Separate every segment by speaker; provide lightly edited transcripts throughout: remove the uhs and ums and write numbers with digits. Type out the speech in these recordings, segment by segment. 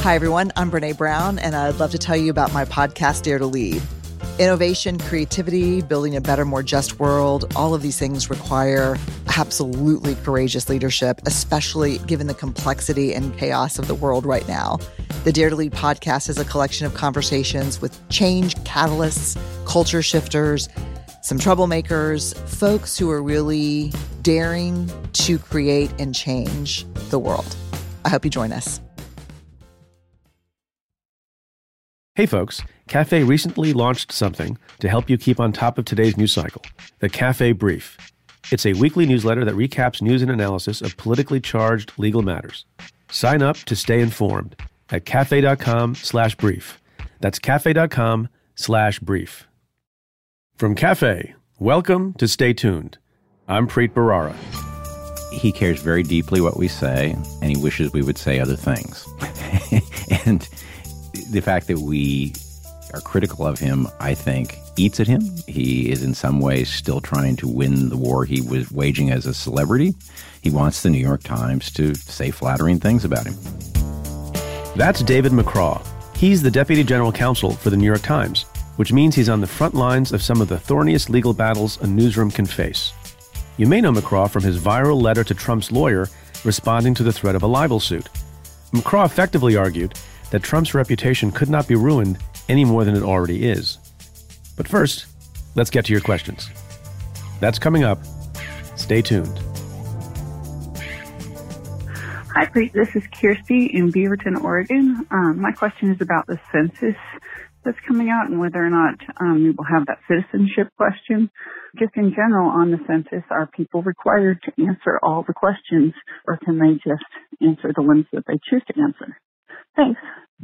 Speaker 1: Hi, everyone. I'm Brene Brown, and I'd love to tell you about my podcast, Dare to Lead. Innovation, creativity, building a better, more just world, all of these things require absolutely courageous leadership, especially given the complexity and chaos of the world right now. The Dare to Lead podcast is a collection of conversations with change catalysts, culture shifters, some troublemakers, folks who are really daring to create and change the world. I hope you join us.
Speaker 2: Hey folks, Cafe recently launched something to help you keep on top of today's news cycle, the Cafe Brief. It's a weekly newsletter that recaps news and analysis of politically charged legal matters. Sign up to stay informed at cafe.com/brief. That's cafe.com/brief. From Cafe, welcome to Stay Tuned. I'm Preet Bharara.
Speaker 3: He cares very deeply what we say, and he wishes we would say other things. And the fact that we are critical of him, I think, eats at him. He is in some ways still trying to win the war he was waging as a celebrity. He wants the New York Times to say flattering things about him.
Speaker 2: That's David McCraw. He's the Deputy General Counsel for the New York Times, which means he's on the front lines of some of the thorniest legal battles a newsroom can face. You may know McCraw from his viral letter to Trump's lawyer responding to the threat of a libel suit. McCraw effectively argued that Trump's reputation could not be ruined any more than it already is. But first, let's get to your questions. That's coming up. Stay tuned.
Speaker 4: Hi, Preet. This is Kirsty in Beaverton, Oregon. My question is about the census that's coming out and whether or not we will have that citizenship question. Just in general on the census, are people required to answer all the questions, or can they just answer the ones that they choose to answer? Thanks.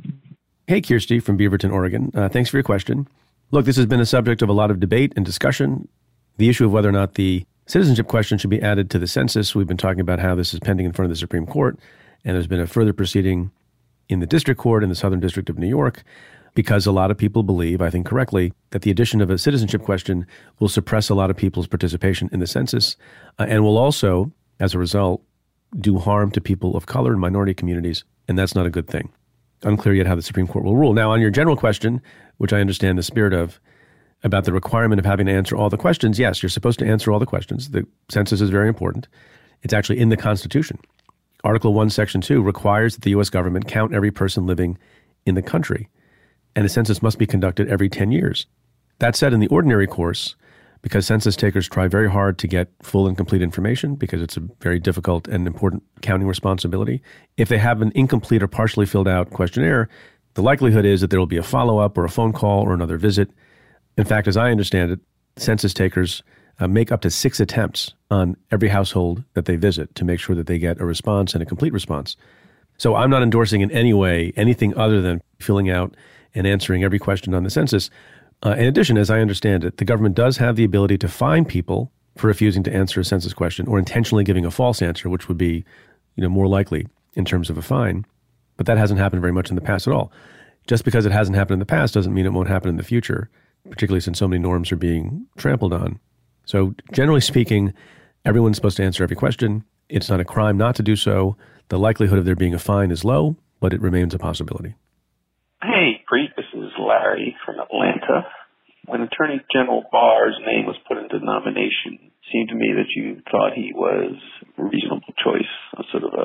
Speaker 2: Hey, Kirsty from Beaverton, Oregon. Thanks for your question. Look, this has been a subject of a lot of debate and discussion. The issue of whether or not the citizenship question should be added to the census. We've been talking about how this is pending in front of the Supreme Court, and there's been a further proceeding in the district court in the Southern District of New York, because a lot of people believe, I think correctly, that the addition of a citizenship question will suppress a lot of people's participation in the census and will also, as a result, do harm to people of color and minority communities, and that's not a good thing. Unclear yet how the Supreme Court will rule. Now, on your general question, which I understand the spirit of, about the requirement of having to answer all the questions, yes, you're supposed to answer all the questions. The census is very important. It's actually in the Constitution. Article 1, Section 2 requires that the U.S. government count every person living in the country, and a census must be conducted every 10 years. That said, in the ordinary course, because census takers try very hard to get full and complete information, because it's a very difficult and important counting responsibility, if they have an incomplete or partially filled out questionnaire, the likelihood is that there will be a follow-up or a phone call or another visit. In fact, as I understand it, census takers make up to 6 attempts on every household that they visit to make sure that they get a response and a complete response. So I'm not endorsing in any way anything other than filling out and answering every question on the census. In addition, as I understand it, the government does have the ability to fine people for refusing to answer a census question or intentionally giving a false answer, which would be, more likely in terms of a fine. But that hasn't happened very much in the past at all. Just because it hasn't happened in the past doesn't mean it won't happen in the future, particularly since so many norms are being trampled on. So generally speaking, everyone's supposed to answer every question. It's not a crime not to do so. The likelihood of there being a fine is low, but it remains a possibility.
Speaker 5: Hey, Preet, this is Larry from Atlanta. When Attorney General Barr's name was put into nomination, it seemed to me that you thought he was a reasonable choice, a sort of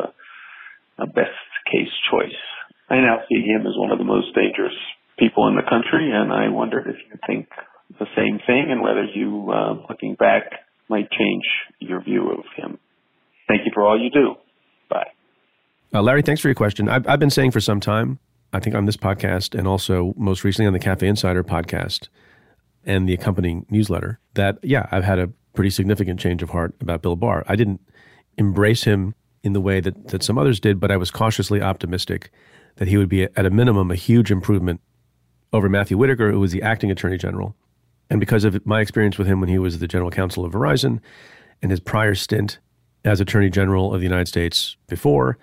Speaker 5: a best-case choice. I now see him as one of the most dangerous people in the country, and I wondered if you think the same thing and whether you, looking back, might change your view of him. Thank you for all you do. Bye.
Speaker 2: Larry, thanks for your question. I've been saying for some time, I think on this podcast and also most recently on the Cafe Insider podcast and the accompanying newsletter, that, I've had a pretty significant change of heart about Bill Barr. I didn't embrace him in the way that some others did, but I was cautiously optimistic that he would be, at a minimum, a huge improvement over Matthew Whitaker, who was the acting attorney general. And because of my experience with him when he was the general counsel of Verizon and his prior stint as attorney general of the United States before,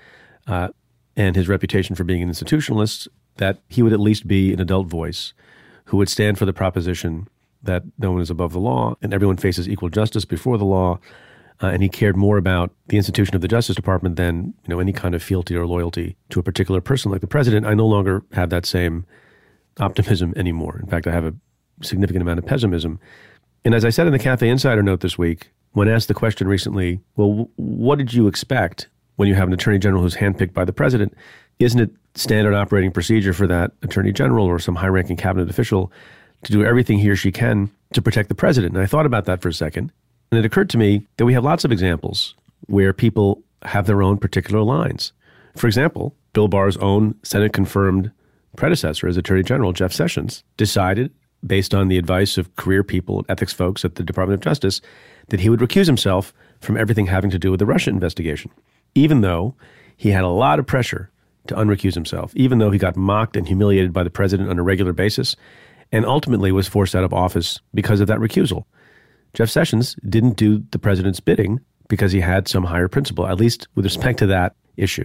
Speaker 2: and his reputation for being an institutionalist, that he would at least be an adult voice who would stand for the proposition that no one is above the law and everyone faces equal justice before the law, and he cared more about the institution of the Justice Department than any kind of fealty or loyalty to a particular person like the president, I no longer have that same optimism anymore. In fact, I have a significant amount of pessimism. And as I said in the Cafe Insider note this week, when asked the question recently, well, what did you expect when you have an attorney general who's handpicked by the president? Isn't it standard operating procedure for that attorney general or some high-ranking cabinet official to do everything he or she can to protect the president? And I thought about that for a second, and it occurred to me that we have lots of examples where people have their own particular lines. For example, Bill Barr's own Senate-confirmed predecessor as Attorney General, Jeff Sessions, decided, based on the advice of career people, ethics folks at the Department of Justice, that he would recuse himself from everything having to do with the Russia investigation, even though he had a lot of pressure to unrecuse himself, even though he got mocked and humiliated by the president on a regular basis, and ultimately was forced out of office because of that recusal. Jeff Sessions didn't do the president's bidding because he had some higher principle, at least with respect to that issue.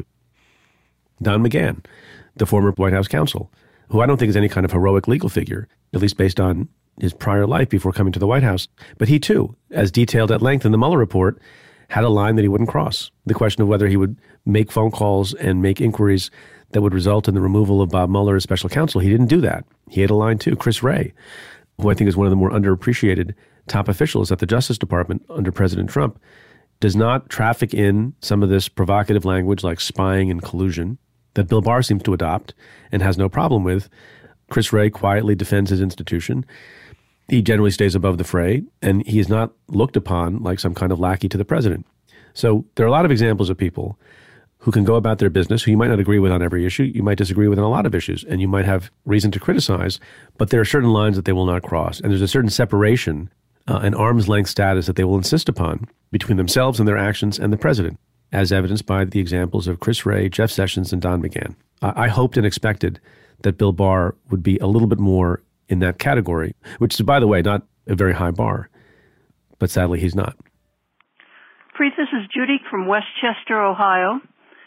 Speaker 2: Don McGahn, the former White House counsel, who I don't think is any kind of heroic legal figure, at least based on his prior life before coming to the White House. But he too, as detailed at length in the Mueller report, had a line that he wouldn't cross. The question of whether he would make phone calls and make inquiries that would result in the removal of Bob Mueller as special counsel. He didn't do that. He had a line too. Chris Wray, who I think is one of the more underappreciated top officials at the Justice Department under President Trump, does not traffic in some of this provocative language like spying and collusion that Bill Barr seems to adopt and has no problem with. Chris Wray quietly defends his institution. He generally stays above the fray, and he is not looked upon like some kind of lackey to the president. So there are a lot of examples of people who can go about their business, who you might not agree with on every issue. You might disagree with on a lot of issues, and you might have reason to criticize, but there are certain lines that they will not cross. And there's a certain separation, an arm's length status that they will insist upon between themselves and their actions and the president, as evidenced by the examples of Chris Wray, Jeff Sessions, and Don McGahn. I hoped and expected that Bill Barr would be a little bit more in that category, which is, by the way, not a very high bar, but sadly he's not.
Speaker 6: Preet, this is Judy from Westchester, Ohio.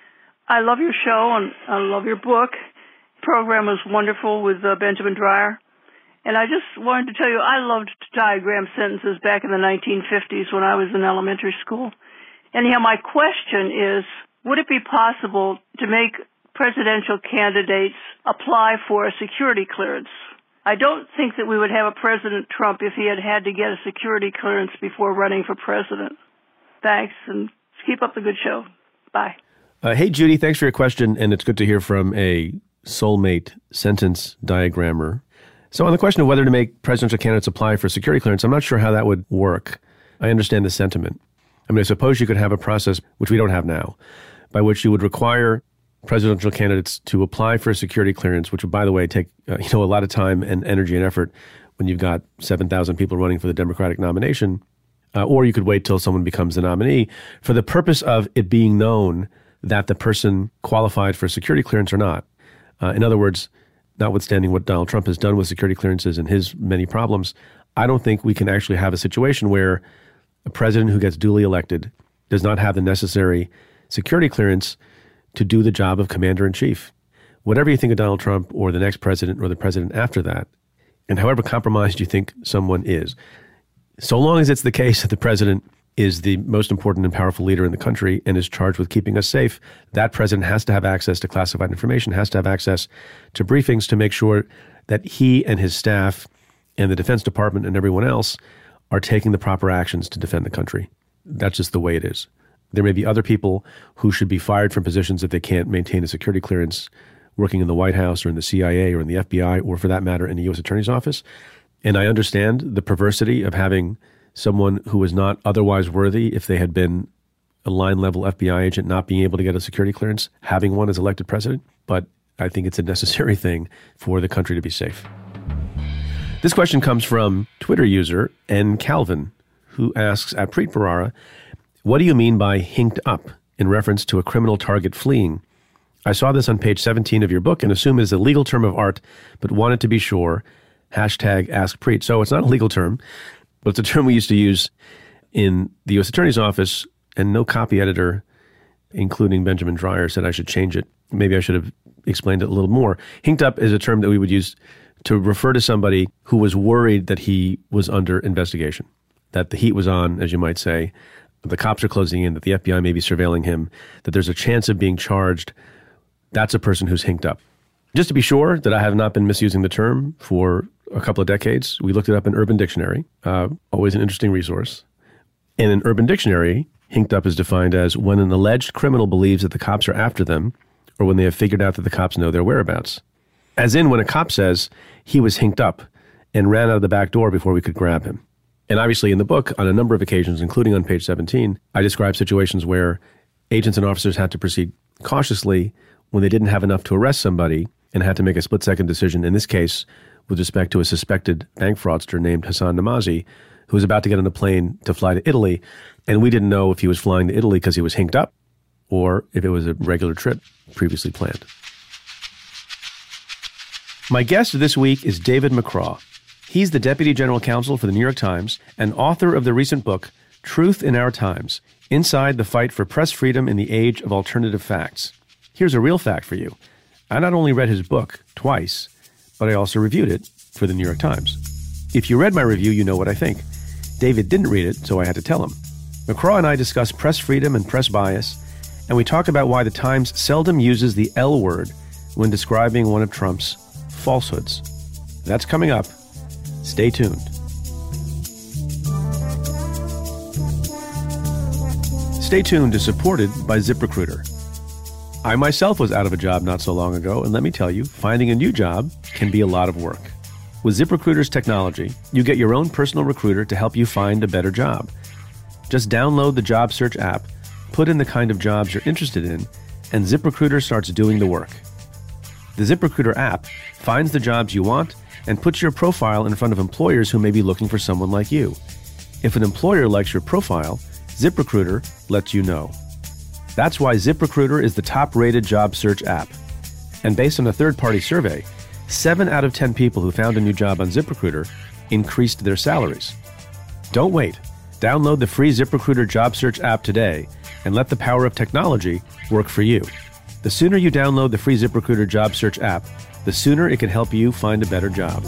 Speaker 6: I love your show and I love your book. The program was wonderful with Benjamin Dreyer. And I just wanted to tell you, I loved to diagram sentences back in the 1950s when I was in elementary school. Anyhow, my question is, would it be possible to make presidential candidates apply for a security clearance? I don't think that we would have a President Trump if he had had to get a security clearance before running for president. Thanks, and keep up the good show. Bye.
Speaker 2: Hey, Judy, thanks for your question, and it's good to hear from a soulmate sentence diagrammer. So on the question of whether to make presidential candidates apply for security clearance, I'm not sure how that would work. I understand the sentiment. I mean, I suppose you could have a process, which we don't have now, by which you would require presidential candidates to apply for a security clearance, which would, by the way, take a lot of time and energy and effort when you've got 7,000 people running for the Democratic nomination. Or you could wait till someone becomes the nominee for the purpose of it being known that the person qualified for security clearance or not. In other words, notwithstanding what Donald Trump has done with security clearances and his many problems, I don't think we can actually have a situation where a president who gets duly elected does not have the necessary security clearance to do the job of commander-in-chief. Whatever you think of Donald Trump or the next president or the president after that, and however compromised you think someone is, so long as it's the case that the president is the most important and powerful leader in the country and is charged with keeping us safe, that president has to have access to classified information, has to have access to briefings to make sure that he and his staff and the Defense Department and everyone else are taking the proper actions to defend the country. That's just the way it is. There may be other people who should be fired from positions if they can't maintain a security clearance, working in the White House or in the CIA or in the FBI, or for that matter, in the U.S. Attorney's Office. And I understand the perversity of having someone who is not otherwise worthy, if they had been a line-level FBI agent, not being able to get a security clearance, having one as elected president. But I think it's a necessary thing for the country to be safe. This question comes from Twitter user N. Calvin, who asks, at Preet Bharara, what do you mean by hinked up in reference to a criminal target fleeing? I saw this on page 17 of your book and assume it is a legal term of art, but wanted to be sure. #AskPreet. So it's not a legal term, but it's a term we used to use in the U.S. Attorney's Office, and no copy editor, including Benjamin Dreyer, said I should change it. Maybe I should have explained it a little more. Hinked up is a term that we would use to refer to somebody who was worried that he was under investigation, that the heat was on, as you might say, the cops are closing in, that the FBI may be surveilling him, that there's a chance of being charged, that's a person who's hinked up. Just to be sure that I have not been misusing the term for a couple of decades, we looked it up in Urban Dictionary, always an interesting resource. And in Urban Dictionary, hinked up is defined as when an alleged criminal believes that the cops are after them, or when they have figured out that the cops know their whereabouts. As in when a cop says he was hinked up and ran out of the back door before we could grab him. And obviously in the book, on a number of occasions, including on page 17, I describe situations where agents and officers had to proceed cautiously when they didn't have enough to arrest somebody and had to make a split-second decision, in this case, with respect to a suspected bank fraudster named Hassan Namazi, who was about to get on a plane to fly to Italy, and we didn't know if he was flying to Italy because he was hinked up or if it was a regular trip previously planned. My guest this week is David McCraw. He's the Deputy General Counsel for the New York Times and author of the recent book, Truth in Our Times, Inside the Fight for Press Freedom in the Age of Alternative Facts. Here's a real fact for you. I not only read his book twice, but I also reviewed it for the New York Times. If you read my review, you know what I think. David didn't read it, so I had to tell him. McCraw and I discuss press freedom and press bias, and we talk about why the Times seldom uses the L word when describing one of Trump's falsehoods. That's coming up. Stay tuned. Stay Tuned is supported by ZipRecruiter. I myself was out of a job not so long ago, and let me tell you, finding a new job can be a lot of work. With ZipRecruiter's technology, you get your own personal recruiter to help you find a better job. Just download the job search app, put in the kind of jobs you're interested in, and ZipRecruiter starts doing the work. The ZipRecruiter app finds the jobs you want and puts your profile in front of employers who may be looking for someone like you. If an employer likes your profile, ZipRecruiter lets you know. That's why ZipRecruiter is the top-rated job search app. And based on a third-party survey, 7 out of 10 people who found a new job on ZipRecruiter increased their salaries. Don't wait. Download the free ZipRecruiter job search app today and let the power of technology work for you. The sooner you download the free ZipRecruiter job search app, the sooner it can help you find a better job.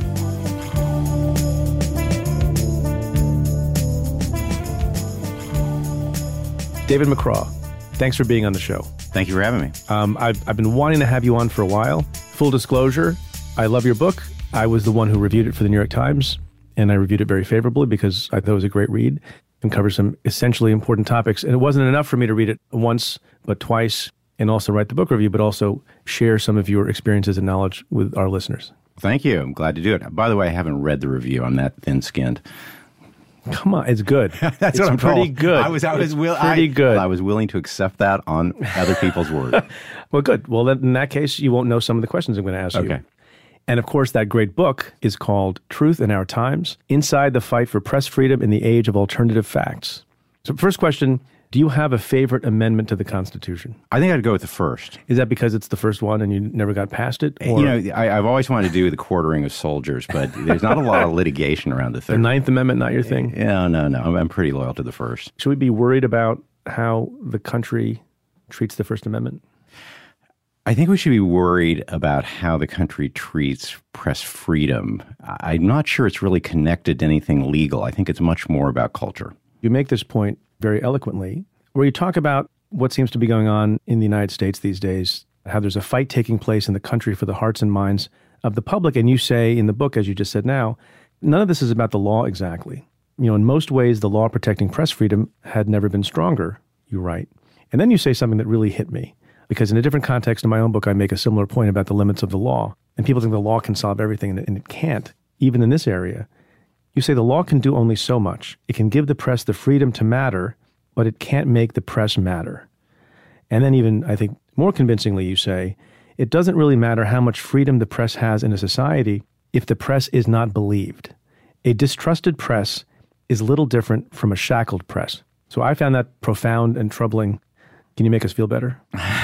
Speaker 2: David McCraw, thanks for being on the show.
Speaker 3: Thank you for having me.
Speaker 2: I've been wanting to have you on for a while. Full disclosure, I love your book. I was the one who reviewed it for the New York Times, and I reviewed it very favorably because I thought it was a great read and covers some essentially important topics. And it wasn't enough for me to read it once, but twice, and also write the book review, but also share some of your experiences and knowledge with our listeners.
Speaker 3: Thank you. I'm glad to do it. By the way, I haven't read the review. I'm that thin-skinned.
Speaker 2: Come on, it's good.
Speaker 3: That's what I'm told.
Speaker 2: Pretty good.
Speaker 3: I was willing to accept that on other people's word.
Speaker 2: Well, good. Well, then in that case, you won't know some of the questions I'm going to ask you. And of course, that great book is called Truth in Our Times, Inside the Fight for Press Freedom in the Age of Alternative Facts. So first question, do you have a favorite amendment to the Constitution?
Speaker 3: I think I'd go with the first.
Speaker 2: Is that because it's the first one and you never got past it? Or?
Speaker 3: You know, I've always wanted to do the quartering of soldiers, but there's not a lot of litigation around the third.
Speaker 2: The Ninth Amendment, not your thing?
Speaker 3: Yeah, no. I'm pretty loyal to the first.
Speaker 2: Should we be worried about how the country treats the First Amendment?
Speaker 3: I think we should be worried about how the country treats press freedom. I'm not sure it's really connected to anything legal. I think it's much more about culture.
Speaker 2: You make this point very eloquently, where you talk about what seems to be going on in the United States these days, how there's a fight taking place in the country for the hearts and minds of the public. And you say in the book, as you just said now, none of this is about the law exactly. You know, in most ways, the law protecting press freedom had never been stronger, you write. And then you say something that really hit me, because in a different context in my own book, I make a similar point about the limits of the law. And people think the law can solve everything, and it can't, even in this area. You say the law can do only so much. It can give the press the freedom to matter, but it can't make the press matter. And then even, I think, more convincingly, you say, it doesn't really matter how much freedom the press has in a society if the press is not believed. A distrusted press is little different from a shackled press. So I found that profound and troubling. Can you make us feel better?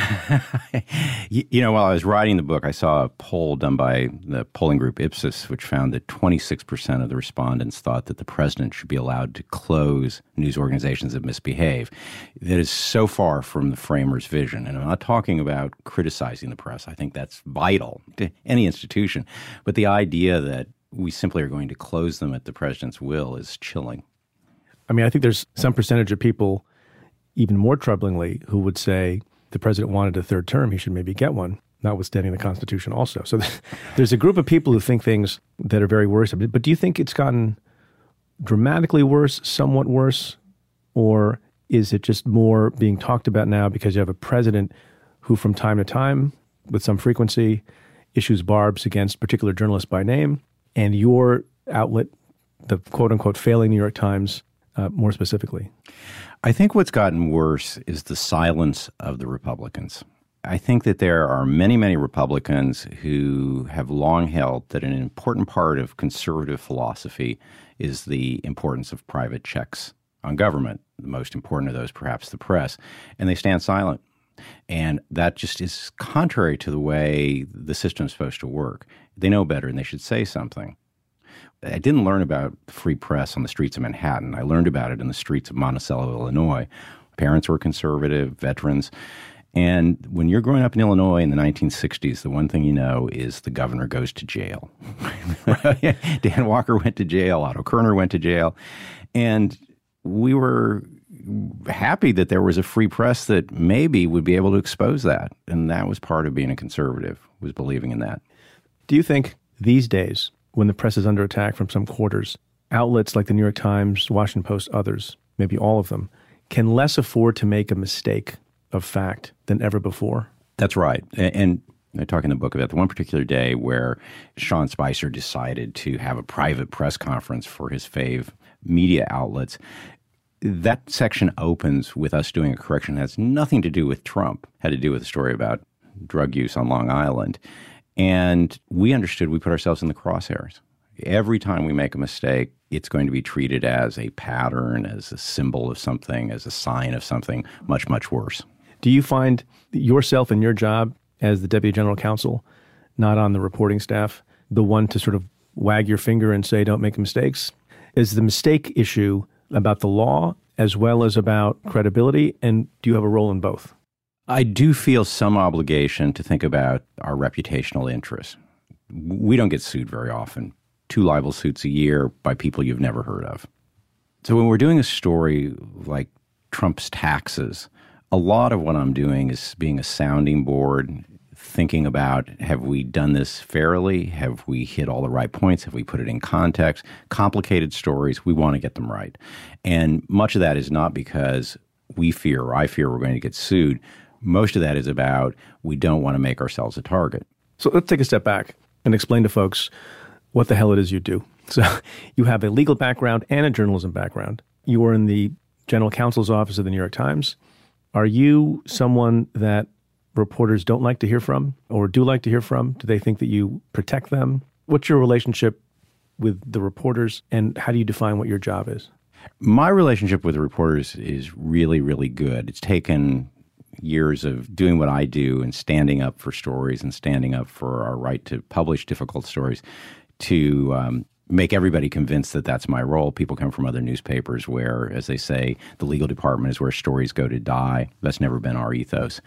Speaker 3: You know, while I was writing the book, I saw a poll done by the polling group Ipsos, which found that 26% of the respondents thought that the president should be allowed to close news organizations that misbehave. That is so far from the framers' vision. And I'm not talking about criticizing the press. I think that's vital to any institution. But the idea that we simply are going to close them at the president's will is chilling.
Speaker 2: I mean, I think there's some percentage of people, even more troublingly, who would say the president wanted a third term, he should maybe get one, notwithstanding the Constitution also. So there's a group of people who think things that are very worrisome. But do you think it's gotten dramatically worse, somewhat worse, or is it just more being talked about now because you have a president who from time to time, with some frequency, issues barbs against particular journalists by name, and your outlet, the quote-unquote failing New York Times, more specifically?
Speaker 3: I think what's gotten worse is the silence of the Republicans. I think that there are many, many Republicans who have long held that an important part of conservative philosophy is the importance of private checks on government, the most important of those perhaps the press, and they stand silent. And that just is contrary to the way the system is supposed to work. They know better and they should say something. I didn't learn about the free press on the streets of Manhattan. I learned about it in the streets of Monticello, Illinois. Parents were conservative, veterans. And when you're growing up in Illinois in the 1960s, the one thing you know is the governor goes to jail. Dan Walker went to jail. Otto Kerner went to jail. And we were happy that there was a free press that maybe would be able to expose that. And that was part of being a conservative, was believing in that.
Speaker 2: Do you think these days, when the press is under attack from some quarters, outlets like the New York Times, Washington Post, others, maybe all of them, can less afford to make a mistake of fact than ever before?
Speaker 3: That's right. And I talk in the book about the one particular day where Sean Spicer decided to have a private press conference for his fave media outlets. That section opens with us doing a correction that has nothing to do with Trump. It had to do with a story about drug use on Long Island. And we understood we put ourselves in the crosshairs. Every time we make a mistake, it's going to be treated as a pattern, as a symbol of something, as a sign of something much, much worse.
Speaker 2: Do you find yourself in your job as the Deputy General Counsel, not on the reporting staff, the one to sort of wag your finger and say, don't make mistakes? Is the mistake issue about the law as well as about credibility? And do you have a role in both?
Speaker 3: I do feel some obligation to think about our reputational interests. We don't get sued very often. 2 libel suits a year by people you've never heard of. So when we're doing a story like Trump's taxes, a lot of what I'm doing is being a sounding board, thinking about, have we done this fairly? Have we hit all the right points? Have we put it in context? Complicated stories, we want to get them right. And much of that is not because we fear or I fear we're going to get sued. Most of that is about we don't want to make ourselves a target.
Speaker 2: So let's take a step back and explain to folks what the hell it is you do. So you have a legal background and a journalism background. You were in the General Counsel's office of the New York Times. Are you someone that reporters don't like to hear from or do like to hear from? Do they think that you protect them? What's your relationship with the reporters, and how do you define what your job is?
Speaker 3: My relationship with the reporters is really, really good. It's taken years of doing what I do and standing up for stories and standing up for our right to publish difficult stories to make everybody convinced that that's my role. People come from other newspapers where, as they say, the legal department is where stories go to die. That's never been our ethos.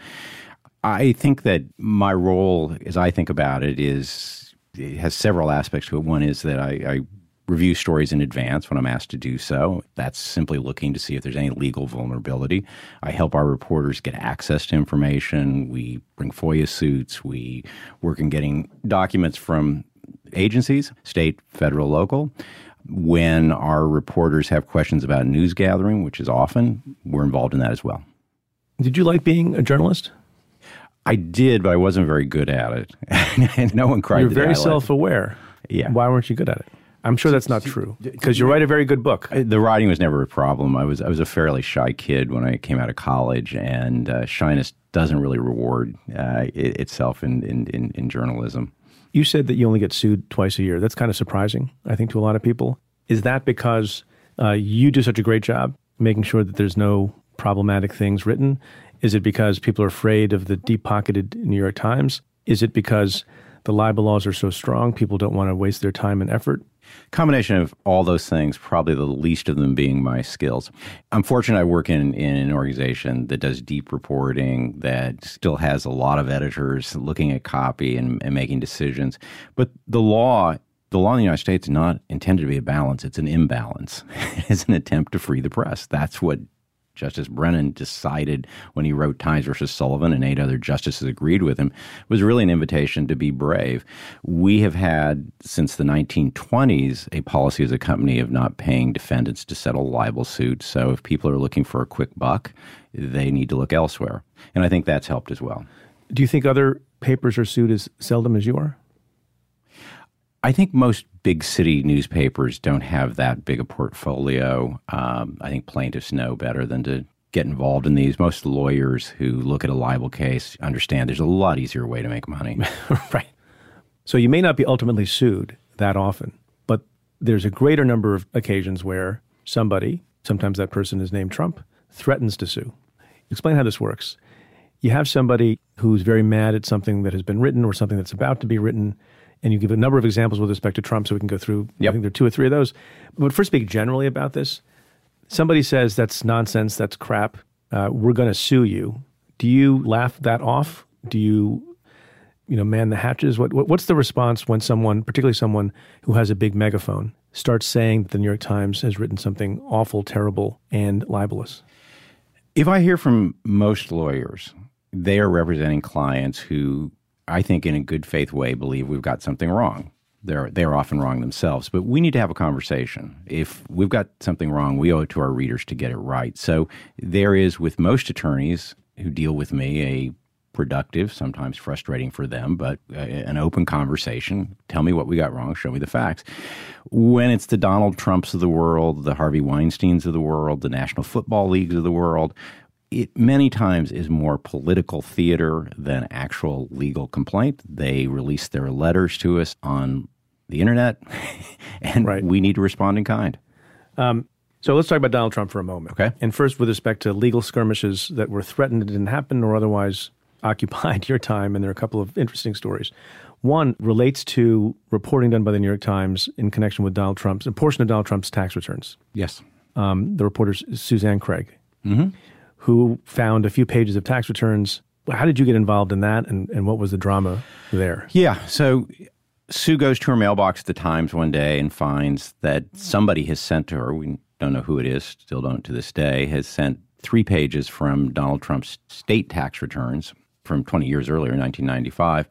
Speaker 3: I think that my role, as I think about it, it has several aspects to it. One is that I review stories in advance when I'm asked to do so. That's simply looking to see if there's any legal vulnerability. I help our reporters get access to information. We bring FOIA suits. We work in getting documents from agencies, state, federal, local. When our reporters have questions about news gathering, which is often, we're involved in that as well.
Speaker 2: Did you like being a journalist?
Speaker 3: I did, but I wasn't very good at it. And no one cried.
Speaker 2: You're very self-aware.
Speaker 3: Yeah.
Speaker 2: Why weren't you good at it? I'm sure that's not true, because you write a very good book.
Speaker 3: The writing was never a problem. I was a fairly shy kid when I came out of college, and shyness doesn't really reward itself in journalism.
Speaker 2: You said that you only get sued twice a year. That's kind of surprising, I think, to a lot of people. Is that because you do such a great job making sure that there's no problematic things written? Is it because people are afraid of the deep-pocketed New York Times? Is it because the libel laws are so strong, people don't want to waste their time and effort?
Speaker 3: Combination of all those things, probably the least of them being my skills. I'm fortunate I work in an organization that does deep reporting, that still has a lot of editors looking at copy and making decisions. But the law The law in the United States is not intended to be a balance. It's an imbalance. It's an attempt to free the press. That's what Justice Brennan decided when he wrote Times versus Sullivan, and 8 other justices agreed with him. It was really an invitation to be brave. We have had, since the 1920s, a policy as a company of not paying defendants to settle libel suits. So if people are looking for a quick buck, they need to look elsewhere. And I think that's helped as well.
Speaker 2: Do you think other papers are sued as seldom as you are?
Speaker 3: I think most big city newspapers don't have that big a portfolio. I think plaintiffs know better than to get involved in these. Most lawyers who look at a libel case understand there's a lot easier way to make money.
Speaker 2: Right. So you may not be ultimately sued that often, but there's a greater number of occasions where somebody, sometimes that person is named Trump, threatens to sue. Explain how this works. You have somebody who's very mad at something that has been written or something that's about to be written, and you give a number of examples with respect to Trump so we can go through, I think there are 2 or 3 of those. But first speak generally about this. Somebody says, that's nonsense, that's crap, we're going to sue you. Do you laugh that off? Do you man the hatches? What's the response when someone, particularly someone who has a big megaphone, starts saying that the New York Times has written something awful, terrible, and libelous?
Speaker 3: If I hear from most lawyers, they are representing clients who I think in a good faith way believe we've got something wrong. They're often wrong themselves, but we need to have a conversation. If we've got something wrong, we owe it to our readers to get it right. So there is, with most attorneys who deal with me, a productive, sometimes frustrating for them, but an open conversation. Tell me what we got wrong. Show me the facts. When it's the Donald Trumps of the world, the Harvey Weinsteins of the world, the National Football Leagues of the world, it many times is more political theater than actual legal complaint. They release their letters to us on the internet, and we need to respond in kind.
Speaker 2: So let's talk about Donald Trump for a moment.
Speaker 3: Okay.
Speaker 2: And first, with respect to legal skirmishes that were threatened and didn't happen or otherwise occupied your time, and there are a couple of interesting stories. One relates to reporting done by the New York Times in connection with Donald Trump's, a portion of Donald Trump's tax returns.
Speaker 3: Yes.
Speaker 2: The reporter Suzanne Craig, who found a few pages of tax returns. How did you get involved in that, and what was the drama there?
Speaker 3: Yeah, so Sue goes to her mailbox at the Times one day and finds that somebody has sent to her, we don't know who it is, still don't to this day, has sent 3 pages from Donald Trump's state tax returns from 20 years earlier, 1995.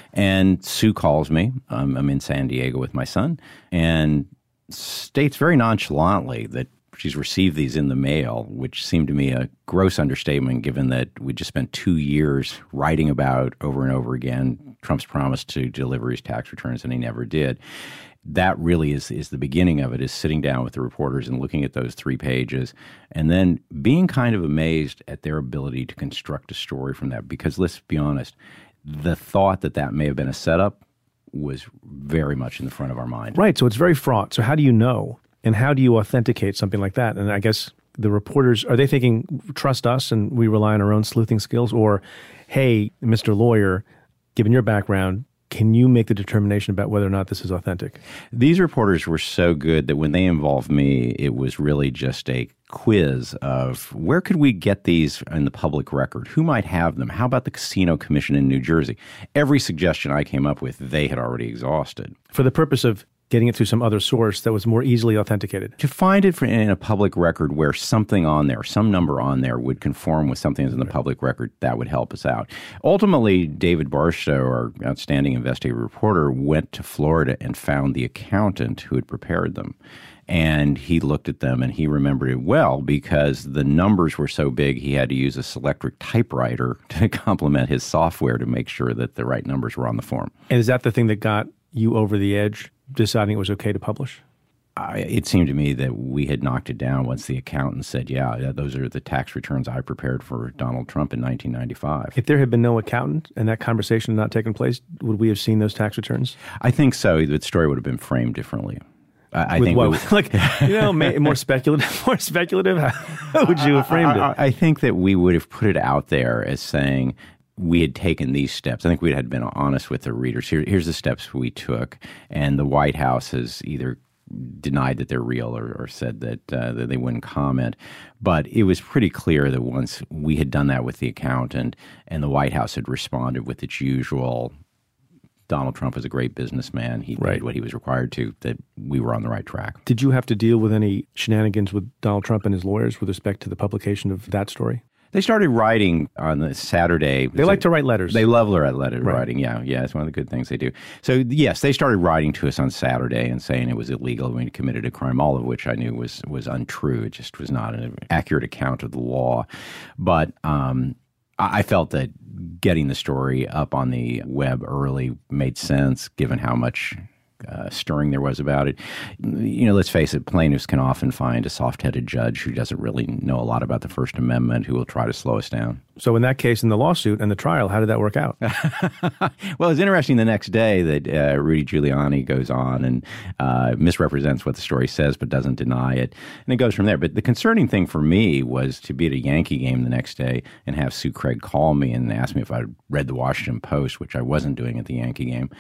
Speaker 3: And Sue calls me. I'm in San Diego with my son, and states very nonchalantly that she's received these in the mail, which seemed to me a gross understatement given that we just spent 2 years writing about over and over again Trump's promise to deliver his tax returns, and he never did. That really is the beginning of it, is sitting down with the reporters and looking at those 3 pages and then being kind of amazed at their ability to construct a story from that. Because let's be honest, the thought that that may have been a setup was very much in the front of our mind.
Speaker 2: Right. So it's very fraught. So how do you know? And how do you authenticate something like that? And I guess the reporters, are they thinking, trust us and we rely on our own sleuthing skills? Or, hey, Mr. Lawyer, given your background, can you make the determination about whether or not this is authentic?
Speaker 3: These reporters were so good that when they involved me, it was really just a quiz of where could we get these in the public record? Who might have them? How about the Casino Commission in New Jersey? Every suggestion I came up with, they had already exhausted.
Speaker 2: For the purpose of getting it through some other source that was more easily authenticated.
Speaker 3: To find it in a public record where something on there, some number on there would conform with something that's in the public record, that would help us out. Ultimately, David Barstow, our outstanding investigative reporter, went to Florida and found the accountant who had prepared them. And he looked at them and he remembered it well because the numbers were so big he had to use a Selectric typewriter to complement his software to make sure that the right numbers were on the form.
Speaker 2: And is that the thing that got you over the edge, deciding it was okay to publish?
Speaker 3: It seemed to me that we had knocked it down once the accountant said, yeah, those are the tax returns I prepared for Donald Trump in 1995.
Speaker 2: If there had been no accountant and that conversation had not taken place, would we have seen those tax returns?
Speaker 3: I think so. The story would have been framed differently. I think
Speaker 2: more speculative. More speculative. How would you have framed it?
Speaker 3: I think that we would have put it out there as saying we had taken these steps. I think we had been honest with the readers. Here's the steps we took, and the White House has either denied that they're real or said that they wouldn't comment. But it was pretty clear that once we had done that with the accountant, and the White House had responded with its usual Donald Trump is a great businessman. He
Speaker 2: Right.
Speaker 3: did what he was required to, that we were on the right track.
Speaker 2: Did you have to deal with any shenanigans with Donald Trump and his lawyers with respect to the publication of that story?
Speaker 3: They started writing on the Saturday.
Speaker 2: They like to write letters.
Speaker 3: They love letter
Speaker 2: Right.
Speaker 3: writing. Yeah, it's one of the good things they do. So yes, they started writing to us on Saturday and saying it was illegal. We committed a crime, all of which I knew was untrue. It just was not an accurate account of the law. But I felt that getting the story up on the web early made sense, given how much stirring there was about it. Let's face it, plaintiffs can often find a soft-headed judge who doesn't really know a lot about the First Amendment, who will try to slow us down.
Speaker 2: So in that case, in the lawsuit and the trial, how did that work out?
Speaker 3: Well, it's interesting the next day that Rudy Giuliani goes on and misrepresents what the story says but doesn't deny it. And it goes from there. But the concerning thing for me was to be at a Yankee game the next day and have Sue Craig call me and ask me if I'd read the Washington Post, which I wasn't doing at the Yankee game.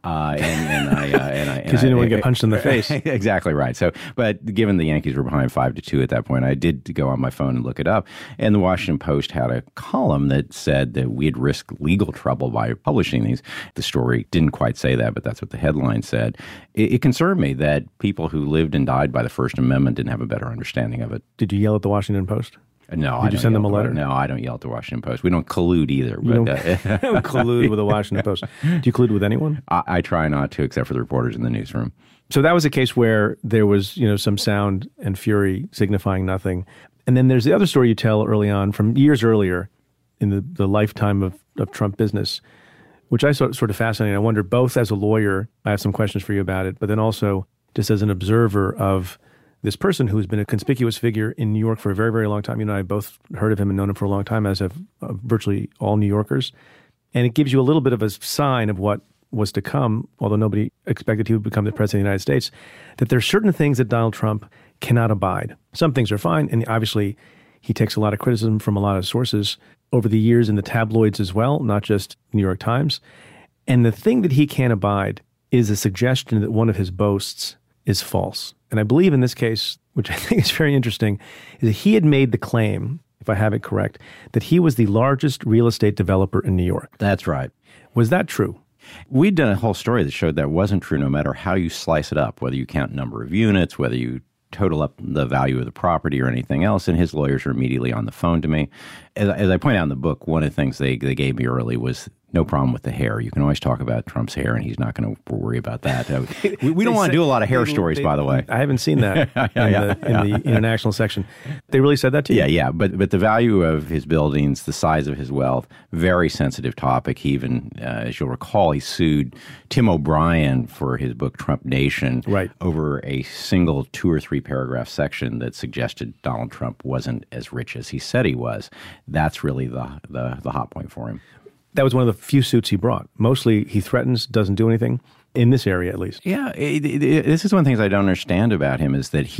Speaker 2: Because you didn't want to get punched in the face.
Speaker 3: Exactly right. So, but given the Yankees were behind 5-2 at that point, I did go on my phone and look it up. And the Washington Post had a column that said that we had risked legal trouble by publishing these. The story didn't quite say that, but that's what the headline said. It concerned me that people who lived and died by the First Amendment didn't have a better understanding of it.
Speaker 2: Did you yell at the Washington Post?
Speaker 3: No.
Speaker 2: Did you send them a letter?
Speaker 3: No, I don't yell at the Washington Post. We don't collude either.
Speaker 2: You don't collude with the Washington Post. Do you collude with anyone?
Speaker 3: I try not to, except for the reporters in the newsroom.
Speaker 2: So that was a case where there was, some sound and fury signifying nothing. And then there's the other story you tell early on from years earlier in the lifetime of Trump business, which I sort of fascinating. I wonder, both as a lawyer, I have some questions for you about it, but then also just as an observer of this person who's been a conspicuous figure in New York for a very, very long time. You and I both heard of him and known him for a long time, as have virtually all New Yorkers. And it gives you a little bit of a sign of what was to come, although nobody expected he would become the president of the United States, that there are certain things that Donald Trump cannot abide. Some things are fine, and obviously he takes a lot of criticism from a lot of sources over the years in the tabloids as well, not just New York Times. And the thing that he can't abide is a suggestion that one of his boasts is false. And I believe in this case, which I think is very interesting, is that he had made the claim, if I have it correct, that he was the largest real estate developer in New York.
Speaker 3: That's right.
Speaker 2: Was that true?
Speaker 3: We'd done a whole story that showed that wasn't true no matter how you slice it up, whether you count number of units, whether you total up the value of the property or anything else, and his lawyers are immediately on the phone to me. As I point out in the book, one of the things they gave me early was no problem with the hair. You can always talk about Trump's hair, and he's not going to worry about that. We don't want to do a lot of hair stories, by the way.
Speaker 2: I haven't seen that in the international section. They really said that to you?
Speaker 3: Yeah. But the value of his buildings, the size of his wealth, very sensitive topic. He even, as you'll recall, he sued Tim O'Brien for his book Trump Nation over a single 2 or 3 paragraph section that suggested Donald Trump wasn't as rich as he said he was. That's really the hot point for him.
Speaker 2: That was one of the few suits he brought. Mostly he threatens, doesn't do anything, in this area at least.
Speaker 3: Yeah, this is one of the things I don't understand about him is that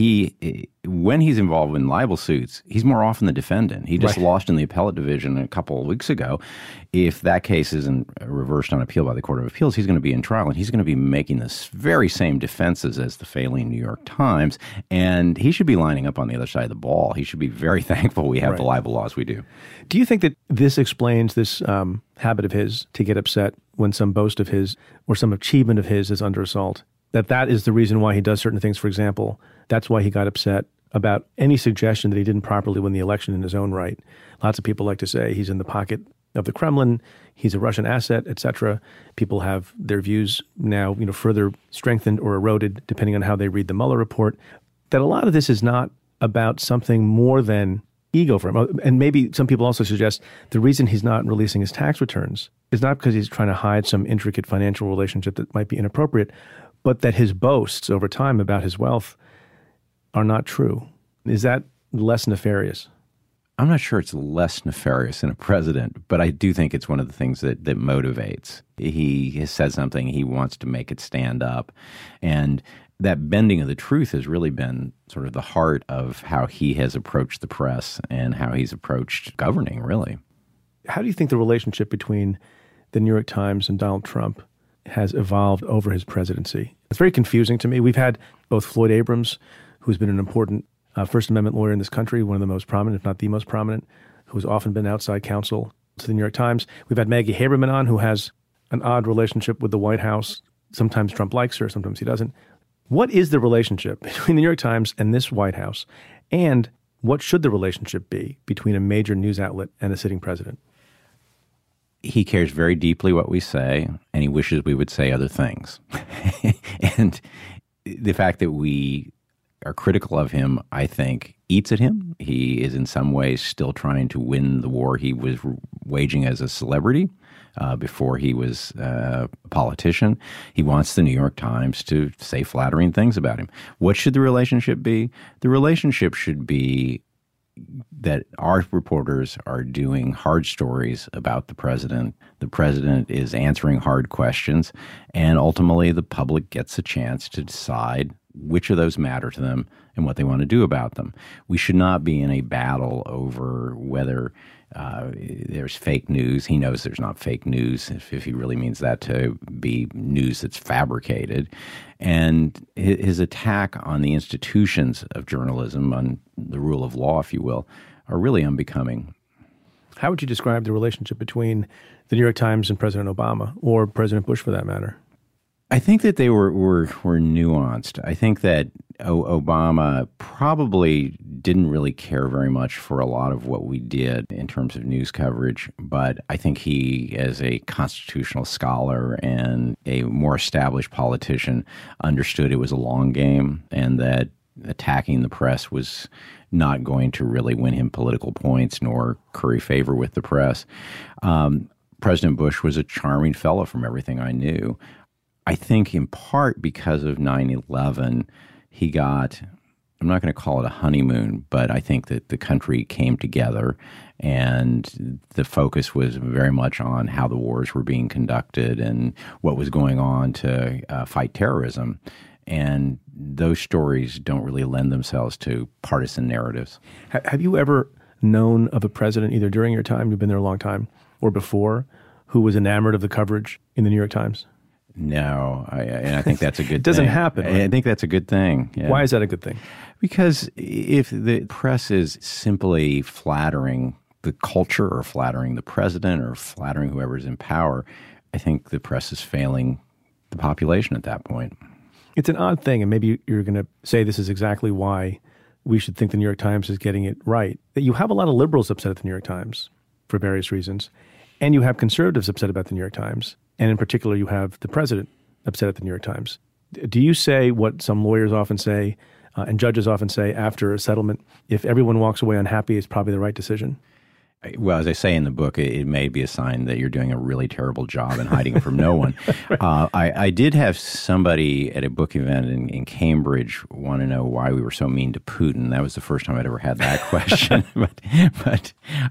Speaker 3: when he's involved in libel suits, he's more often the defendant. He just lost in the appellate division a couple of weeks ago. If that case isn't reversed on appeal by the Court of Appeals, he's going to be in trial, and he's going to be making the very same defenses as the failing New York Times, and he should be lining up on the other side of the ball. He should be very thankful we have the libel laws we do.
Speaker 2: Do you think that this explains this habit of his to get upset when some boast of his or some achievement of his is under assault? That is the reason why he does certain things. For example, that's why he got upset about any suggestion that he didn't properly win the election in his own right. Lots of people like to say he's in the pocket of the Kremlin, he's a Russian asset, etc. People have their views now, further strengthened or eroded depending on how they read the Mueller report. That a lot of this is not about something more than ego for him. And maybe some people also suggest the reason he's not releasing his tax returns is not because he's trying to hide some intricate financial relationship that might be inappropriate, but that his boasts over time about his wealth are not true. Is that less nefarious?
Speaker 3: I'm not sure it's less nefarious than a president, but I do think it's one of the things that motivates. He has said something, he wants to make it stand up. And that bending of the truth has really been sort of the heart of how he has approached the press and how he's approached governing, really.
Speaker 2: How do you think the relationship between the New York Times and Donald Trump has evolved over his presidency? It's very confusing to me. We've had both Floyd Abrams, who's been an important First Amendment lawyer in this country, one of the most prominent, if not the most prominent, who's often been outside counsel to the New York Times. We've had Maggie Haberman on, who has an odd relationship with the White House. Sometimes Trump likes her, sometimes he doesn't. What is the relationship between the New York Times and this White House? And what should the relationship be between a major news outlet and a sitting president?
Speaker 3: He cares very deeply what we say, and he wishes we would say other things. And the fact that we are critical of him, I think, eats at him. He is in some ways still trying to win the war he was waging as a celebrity before he was a politician. He wants the New York Times to say flattering things about him. What should the relationship be? The relationship should be that our reporters are doing hard stories about the president. The president is answering hard questions, and ultimately the public gets a chance to decide which of those matter to them and what they want to do about them. We should not be in a battle over whether there's fake news. He knows there's not fake news, if he really means that to be news that's fabricated. And his attack on the institutions of journalism, on the rule of law, if you will, are really unbecoming.
Speaker 2: How would you describe the relationship between the New York Times and President Obama, or President Bush for that matter?
Speaker 3: I think that they were nuanced. I think that Obama probably didn't really care very much for a lot of what we did in terms of news coverage, but I think he, as a constitutional scholar and a more established politician, understood it was a long game and that attacking the press was not going to really win him political points nor curry favor with the press. President Bush was a charming fellow from everything I knew. I think in part because of 9/11, he got, I'm not going to call it a honeymoon, but I think that the country came together and the focus was very much on how the wars were being conducted and what was going on to fight terrorism. And those stories don't really lend themselves to partisan narratives.
Speaker 2: Have you ever known of a president, either during your time, you've been there a long time, or before, who was enamored of the coverage in the New York Times?
Speaker 3: No, and I think that's a good thing.
Speaker 2: It doesn't happen. Right?
Speaker 3: I think that's a good thing. Yeah.
Speaker 2: Why is that a good thing?
Speaker 3: Because if the press is simply flattering the culture or flattering the president or flattering whoever's in power, I think the press is failing the population at that point.
Speaker 2: It's an odd thing, and maybe you're going to say this is exactly why we should think the New York Times is getting it right, that you have a lot of liberals upset at the New York Times for various reasons, and you have conservatives upset about the New York Times. And in particular, you have the president upset at the New York Times. Do you say what some lawyers often say and judges often say after a settlement, if everyone walks away unhappy, it's probably the right decision?
Speaker 3: Well, as I say in the book, it may be a sign that you're doing a really terrible job and hiding from no one. Right. I did have somebody at a book event in Cambridge want to know why we were so mean to Putin. That was the first time I'd ever had that question. but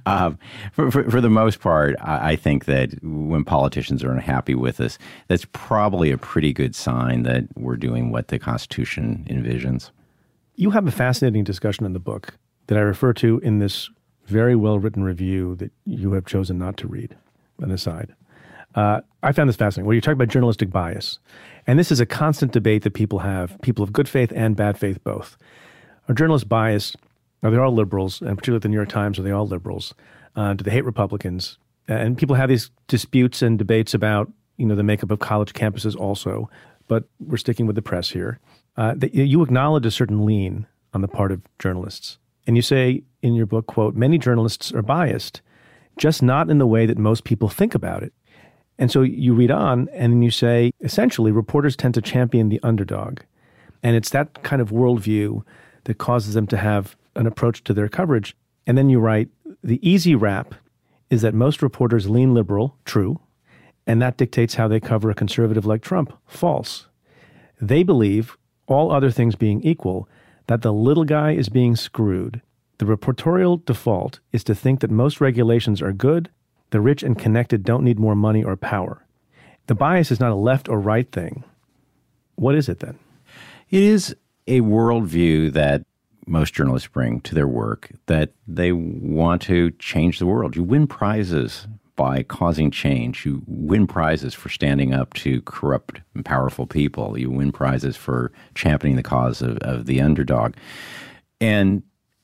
Speaker 3: for the most part, I think that when politicians are unhappy with us, that's probably a pretty good sign that we're doing what the Constitution envisions. You have a fascinating discussion in the book that I refer to in this very well-written review that you have chosen not to read, an aside. I found this fascinating, where you talk about journalistic bias. And this is a constant debate that people have, people of good faith and bad faith both. Are journalists biased? Are they all liberals? And particularly the New York Times, are they all liberals? Do they hate Republicans? And people have these disputes and debates about, the makeup of college campuses also. But we're sticking with the press here. You acknowledge a certain lean on the part of journalists. And you say in your book, quote, many journalists are biased, just not in the way that most people think about it. And so you read on and you say, essentially, reporters tend to champion the underdog. And it's that kind of worldview that causes them to have an approach to their coverage. And then you write, the easy rap is that most reporters lean liberal, true, and that dictates how they cover a conservative like Trump, false. They believe, all other things being equal, that the little guy is being screwed. The reportorial default is to think that most regulations are good, the rich and connected don't need more money or power. The bias is not a left or right thing. What is it then? It is a worldview that most journalists bring to their work, that they want to change the world. You win prizes by causing change. You win prizes for standing up to corrupt and powerful people. You win prizes for championing the cause of the underdog. And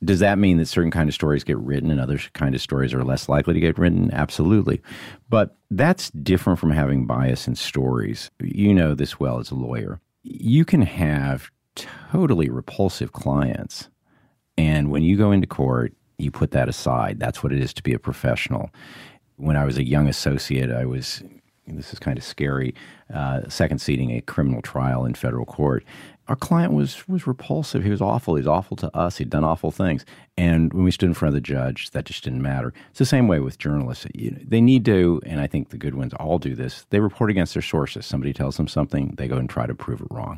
Speaker 3: Does that mean that certain kind of stories get written and other kind of stories are less likely to get written? Absolutely. But that's different from having bias in stories. You know this well as a lawyer. You can have totally repulsive clients, and when you go into court, you put that aside. That's what it is to be a professional. When I was a young associate, this is kind of scary, second seating a criminal trial in federal court. Our client was repulsive. He was awful. He was awful to us. He'd done awful things. And when we stood in front of the judge, that just didn't matter. It's the same way with journalists. They need to, and I think the good ones all do this, they report against their sources. Somebody tells them something, they go and try to prove it wrong.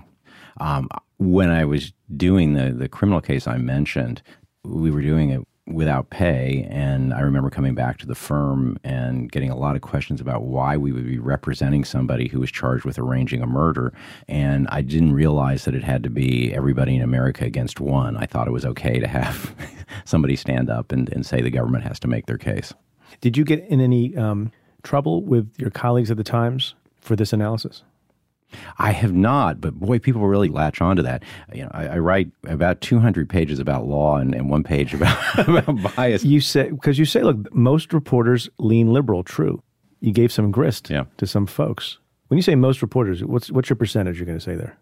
Speaker 3: When I was doing the criminal case I mentioned, we were doing it without pay, and I remember coming back to the firm and getting a lot of questions about why we would be representing somebody who was charged with arranging a murder, and I didn't realize that it had to be everybody in America against one. I thought it was okay to have somebody stand up and say the government has to make their case.
Speaker 2: Did you get in any trouble with your colleagues at the Times for this analysis?
Speaker 3: I have not, but boy, people really latch on to that. I write about 200 pages about law and one page about bias.
Speaker 2: You say, look, most reporters lean liberal. True. You gave some grist to some folks. When you say most reporters, what's your percentage you're going to say there?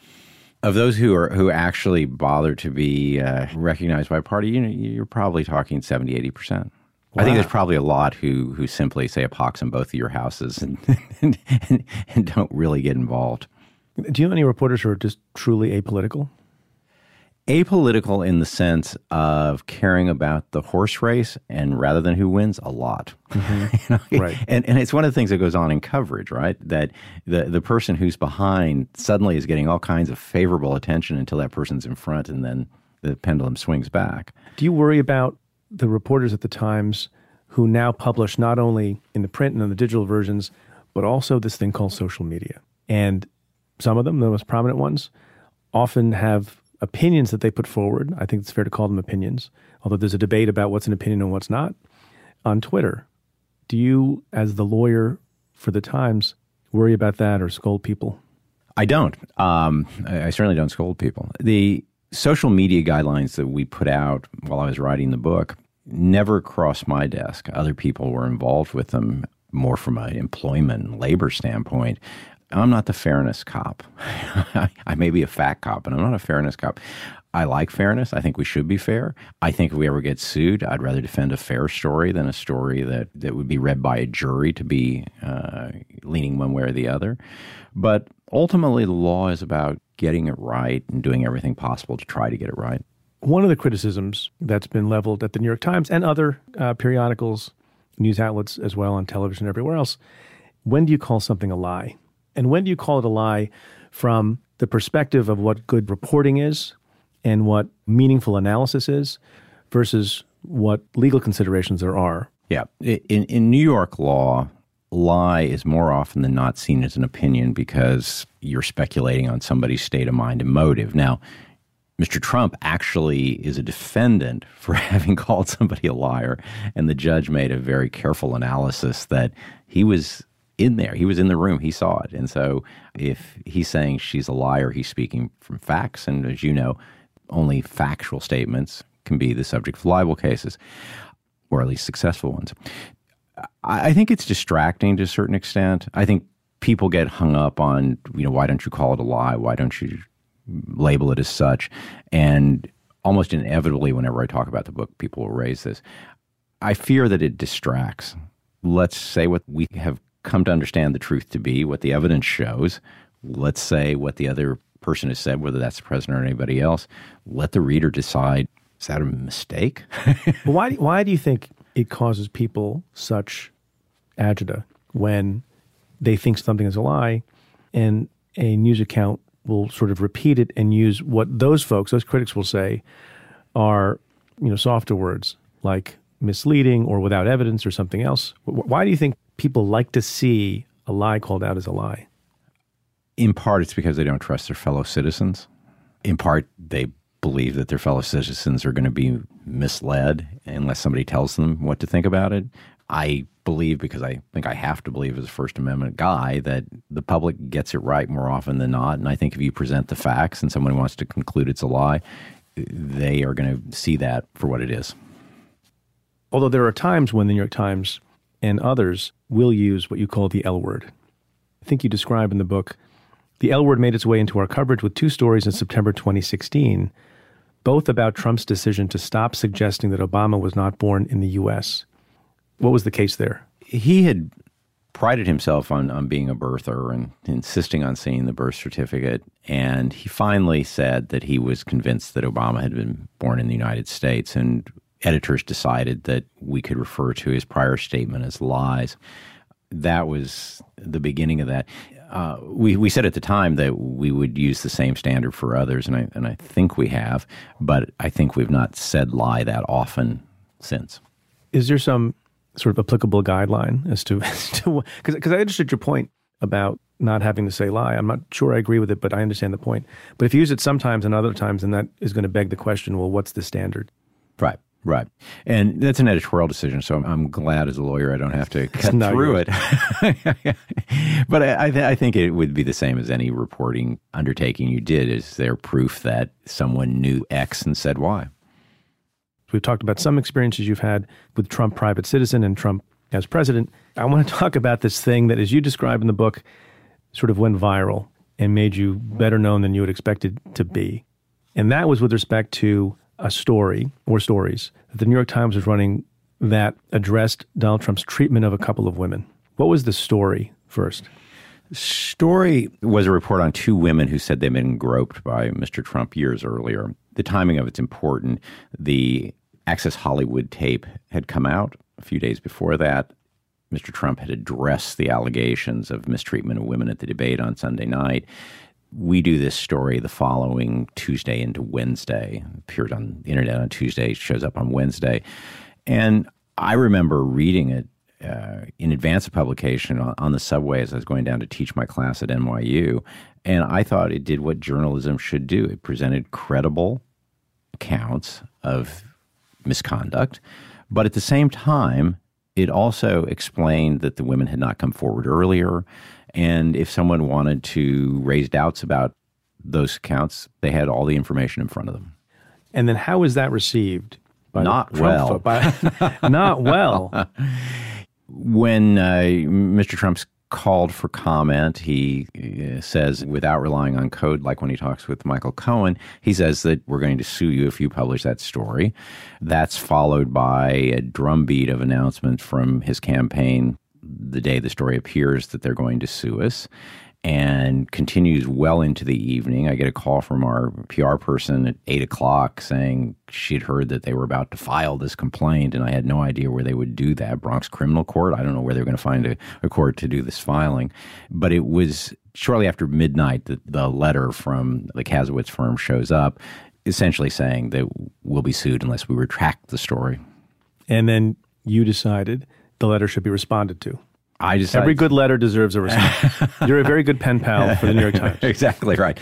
Speaker 3: Of those who actually bother to be recognized by a party, you're probably talking 70-80%. Wow. I think there's probably a lot who simply say a pox in both of your houses and don't really get involved.
Speaker 2: Do you know any reporters who are just truly apolitical?
Speaker 3: Apolitical in the sense of caring about the horse race and rather than who wins, a lot. Mm-hmm.
Speaker 2: Right.
Speaker 3: And it's one of the things that goes on in coverage, right? That the person who's behind suddenly is getting all kinds of favorable attention until that person's in front and then the pendulum swings back.
Speaker 2: Do you worry about the reporters at the Times who now publish not only in the print and in the digital versions, but also this thing called social media? And some of them, the most prominent ones, often have opinions that they put forward. I think it's fair to call them opinions, although there's a debate about what's an opinion and what's not, on Twitter. Do you, as the lawyer for the Times, worry about that or scold people?
Speaker 3: I don't. I certainly don't scold people. The social media guidelines that we put out while I was writing the book never crossed my desk. Other people were involved with them more from an employment and labor standpoint. I'm not the fairness cop. I may be a fact cop, but I'm not a fairness cop. I like fairness. I think we should be fair. I think if we ever get sued, I'd rather defend a fair story than a story that would be read by a jury to be leaning one way or the other. But ultimately, the law is about getting it right and doing everything possible to try to get it right.
Speaker 2: One of the criticisms that's been leveled at the New York Times and other periodicals, news outlets as well, on television, everywhere else, when do you call something a lie? And when do you call it a lie from the perspective of what good reporting is and what meaningful analysis is versus what legal considerations there are?
Speaker 3: Yeah. In New York law, lie is more often than not seen as an opinion because you're speculating on somebody's state of mind and motive. Now, Mr. Trump actually is a defendant for having called somebody a liar, and the judge made a very careful analysis that he was in there. He was in the room. He saw it. And so if he's saying she's a liar, he's speaking from facts. And as you know, only factual statements can be the subject of libel cases, or at least successful ones. I think it's distracting to a certain extent. I think people get hung up on, why don't you call it a lie? Why don't you label it as such? And almost inevitably, whenever I talk about the book, people will raise this. I fear that it distracts. Let's say what we have come to understand the truth to be, what the evidence shows. Let's say what the other person has said, whether that's the president or anybody else. Let the reader decide, is that a mistake?
Speaker 2: Why do you think it causes people such agita when they think something is a lie and a news account will sort of repeat it and use what those critics will say are, softer words like misleading or without evidence or something else? Why do you think people like to see a lie called out as a lie?
Speaker 3: In part, it's because they don't trust their fellow citizens. In part, they believe that their fellow citizens are going to be misled unless somebody tells them what to think about it. I believe, because I think I have to believe as a First Amendment guy, that the public gets it right more often than not. And I think if you present the facts and someone wants to conclude it's a lie, they are going to see that for what it is.
Speaker 2: Although there are times when the New York Times and others will use what you call the L word. I think you describe in the book, the L word made its way into our coverage with two stories in September 2016, both about Trump's decision to stop suggesting that Obama was not born in the U.S. What was the case there?
Speaker 3: He had prided himself on being a birther and insisting on seeing the birth certificate. And he finally said that he was convinced that Obama had been born in the United States. And editors decided that we could refer to his prior statement as lies. That was the beginning of that. We said at the time that we would use the same standard for others, and I think we have, but I think we've not said lie that often since.
Speaker 2: Is there some sort of applicable guideline as to because I understood your point about not having to say lie. I'm not sure I agree with it, but I understand the point. But if you use it sometimes and other times, then that is going to beg the question, well, what's the standard?
Speaker 3: Right. And that's an editorial decision, so I'm glad as a lawyer I don't have to cut through it. But I think it would be the same as any reporting undertaking you did. Is there proof that someone knew X and said Y?
Speaker 2: We've talked about some experiences you've had with Trump private citizen and Trump as president. I want to talk about this thing that, as you describe in the book, sort of went viral and made you better known than you had expected to be. And that was with respect to a story or stories that the New York Times was running that addressed Donald Trump's treatment of a couple of women. What was the story first?
Speaker 3: Story was a report on two women who said they'd been groped by Mr. Trump years earlier. The timing of it's important. The Access Hollywood tape had come out a few days before that. Mr. Trump had addressed the allegations of mistreatment of women at the debate on Sunday night. We do this story the following Tuesday into Wednesday. It appeared on the internet on Tuesday, shows up on Wednesday. And I remember reading it in advance of publication on the subway as I was going down to teach my class at NYU. And I thought it did what journalism should do. It presented credible accounts of misconduct. But at the same time, it also explained that the women had not come forward earlier. And if someone wanted to raise doubts about those accounts, they had all the information in front of them.
Speaker 2: And then how is that received? By
Speaker 3: not well.
Speaker 2: Not well.
Speaker 3: When Mr. Trump's called for comment, he says, without relying on code, like when he talks with Michael Cohen, he says that we're going to sue you if you publish that story. That's followed by a drumbeat of announcements from his campaign the day the story appears that they're going to sue us, and continues well into the evening. I get a call from our PR person at 8 o'clock saying she'd heard that they were about to file this complaint, and I had no idea where they would do that. Bronx Criminal Court? I don't know where they were going to find a court to do this filing. But it was shortly after midnight that the letter from the Kasowitz firm shows up, essentially saying that we'll be sued unless we retract the story.
Speaker 2: And then you decided the letter should be responded to.
Speaker 3: I decided
Speaker 2: every good letter deserves a response. You're a very good pen pal for the New York Times.
Speaker 3: Exactly right.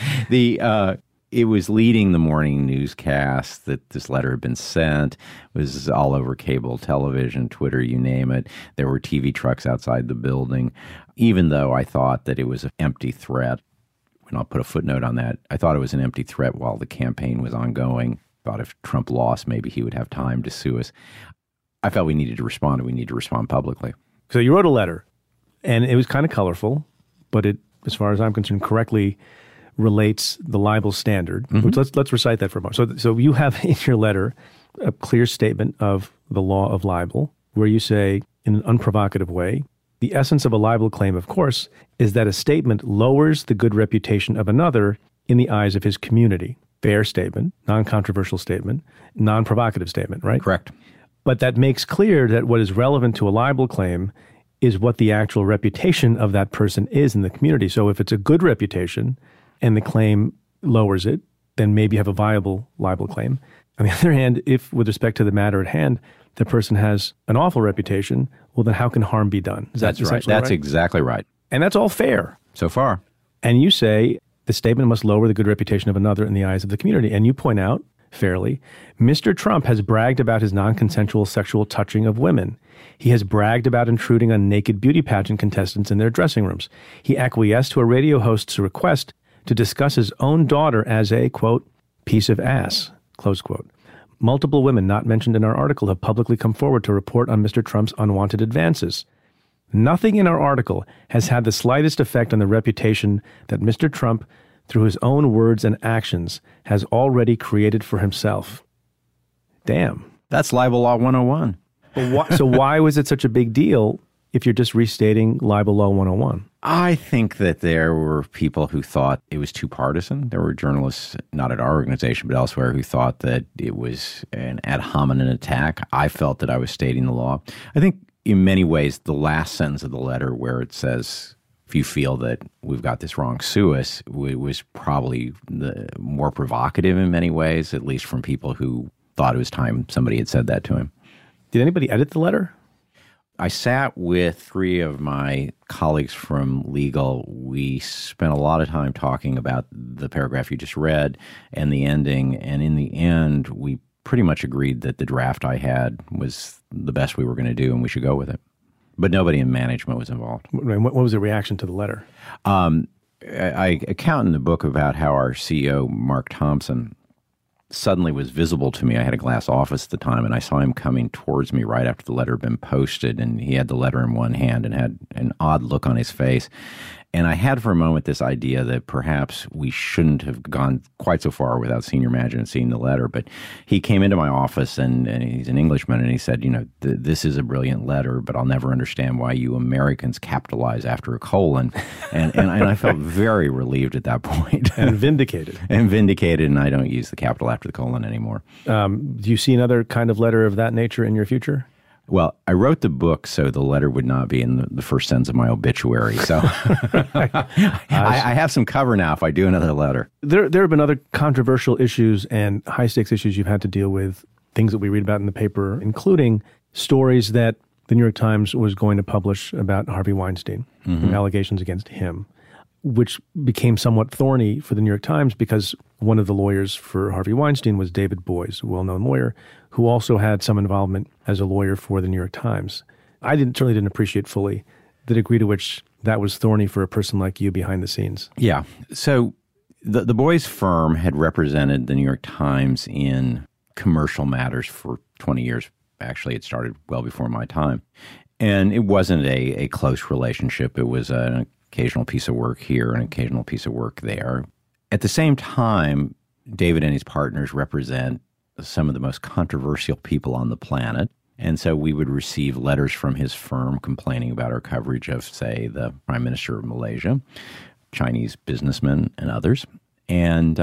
Speaker 3: It was leading the morning newscast that this letter had been sent. It was all over cable television, Twitter, you name it. There were TV trucks outside the building. Even though I thought that it was an empty threat, and I'll put a footnote on that, I thought it was an empty threat while the campaign was ongoing. I thought if Trump lost, maybe he would have time to sue us. I felt we needed to respond, and we need to respond publicly.
Speaker 2: So you wrote a letter, and it was kind of colorful, but it, as far as I'm concerned, correctly relates the libel standard. Mm-hmm. Which let's recite that for a moment. So you have in your letter a clear statement of the law of libel, where you say, in an unprovocative way, the essence of a libel claim, of course, is that a statement lowers the good reputation of another in the eyes of his community. Fair statement, non-controversial statement, non-provocative statement, right?
Speaker 3: Correct.
Speaker 2: But that makes clear that what is relevant to a libel claim is what the actual reputation of that person is in the community. So if it's a good reputation and the claim lowers it, then maybe you have a viable libel claim. On the other hand, if with respect to the matter at hand, the person has an awful reputation, well, then how can harm be done?
Speaker 3: That's right. That's exactly right.
Speaker 2: And that's all fair.
Speaker 3: So far.
Speaker 2: And you say the statement must lower the good reputation of another in the eyes of the community. And you point out, fairly, Mr. Trump has bragged about his non-consensual sexual touching of women. He has bragged about intruding on naked beauty pageant contestants in their dressing rooms. He acquiesced to a radio host's request to discuss his own daughter as a, quote, piece of ass, close quote. Multiple women not mentioned in our article have publicly come forward to report on Mr. Trump's unwanted advances. Nothing in our article has had the slightest effect on the reputation that Mr. Trump, through his own words and actions, has already created for himself. Damn.
Speaker 3: That's libel law 101.
Speaker 2: So why was it such a big deal if you're just restating libel law 101?
Speaker 3: I think that there were people who thought it was too partisan. There were journalists, not at our organization, but elsewhere, who thought that it was an ad hominem attack. I felt that I was stating the law. I think in many ways, the last sentence of the letter where it says, if you feel that we've got this wrong, sue us, was probably the more provocative in many ways, at least from people who thought it was time somebody had said that to him.
Speaker 2: Did anybody edit the letter?
Speaker 3: I sat with 3 of my colleagues from legal. We spent a lot of time talking about the paragraph you just read and the ending. And in the end, we pretty much agreed that the draft I had was the best we were going to do and we should go with it. But nobody in management was involved.
Speaker 2: What was the reaction to the letter?
Speaker 3: I account in the book about how our CEO, Mark Thompson, suddenly was visible to me. I had a glass office at the time, and I saw him coming towards me right after the letter had been posted, and he had the letter in one hand and had an odd look on his face. And I had for a moment this idea that perhaps we shouldn't have gone quite so far without senior management seeing the letter. But he came into my office, and he's an Englishman, and he said, this is a brilliant letter, but I'll never understand why you Americans capitalize after a colon. And I felt very relieved at that point.
Speaker 2: And vindicated.
Speaker 3: And I don't use the capital after the colon anymore.
Speaker 2: Do you see another kind of letter of that nature in your future?
Speaker 3: Well, I wrote the book so the letter would not be in the first sentence of my obituary. So I have some cover now if I do another letter.
Speaker 2: There have been other controversial issues and high-stakes issues you've had to deal with, things that we read about in the paper, including stories that the New York Times was going to publish about Harvey Weinstein, and allegations against him, which became somewhat thorny for the New York Times because one of the lawyers for Harvey Weinstein was David Boies, a well-known lawyer, who also had some involvement as a lawyer for the New York Times. I certainly didn't appreciate fully the degree to which that was thorny for a person like you behind the scenes.
Speaker 3: Yeah. So the Boies firm had represented the New York Times in commercial matters for 20 years. Actually, it started well before my time. And it wasn't a close relationship. It was an occasional piece of work here, an occasional piece of work there. At the same time, David and his partners represent some of the most controversial people on the planet. And so we would receive letters from his firm complaining about our coverage of, say, the Prime Minister of Malaysia, Chinese businessmen, and others. And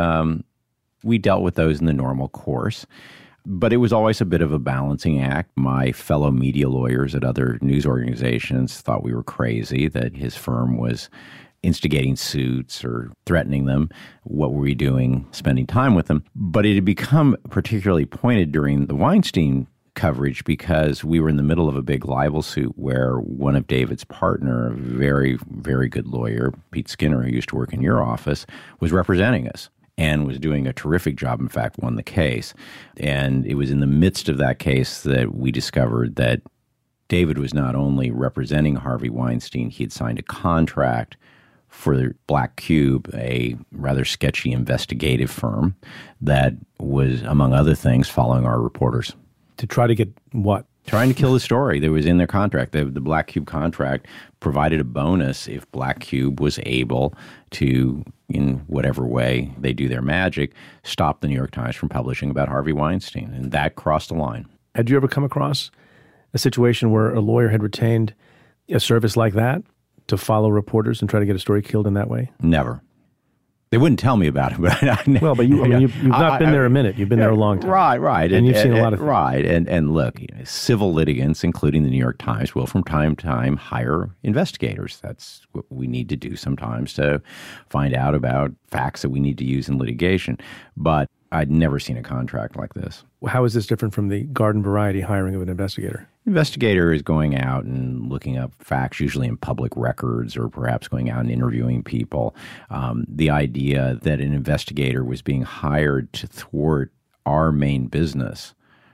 Speaker 3: we dealt with those in the normal course. But it was always a bit of a balancing act. My fellow media lawyers at other news organizations thought we were crazy, that his firm was instigating suits or threatening them. What were we doing, spending time with them? But it had become particularly pointed during the Weinstein coverage because we were in the middle of a big libel suit where one of David's partner, a very, very good lawyer, Pete Skinner, who used to work in your office, was representing us and was doing a terrific job, in fact, won the case. And it was in the midst of that case that we discovered that David was not only representing Harvey Weinstein, he had signed a contract for Black Cube, a rather sketchy investigative firm that was, among other things, following our reporters.
Speaker 2: To try to get what?
Speaker 3: Trying to kill the story that was in their contract. The Black Cube contract provided a bonus if Black Cube was able to, in whatever way they do their magic, stop the New York Times from publishing about Harvey Weinstein. And that crossed the line.
Speaker 2: Had you ever come across a situation where a lawyer had retained a service like that to follow reporters and try to get a story killed in that way?
Speaker 3: Never. They wouldn't tell me about it. But
Speaker 2: well, but you've not been there a minute. You've been there a long time.
Speaker 3: Right.
Speaker 2: And you've seen a lot of things.
Speaker 3: Right. And look, civil litigants, including the New York Times, will from time to time hire investigators. That's what we need to do sometimes to find out about facts that we need to use in litigation. But I'd never seen a contract like this.
Speaker 2: How is this different from the garden variety hiring of an investigator?
Speaker 3: Investigator is going out and looking up facts, usually in public records, or perhaps going out and interviewing people. The idea that an investigator was being hired to thwart our main business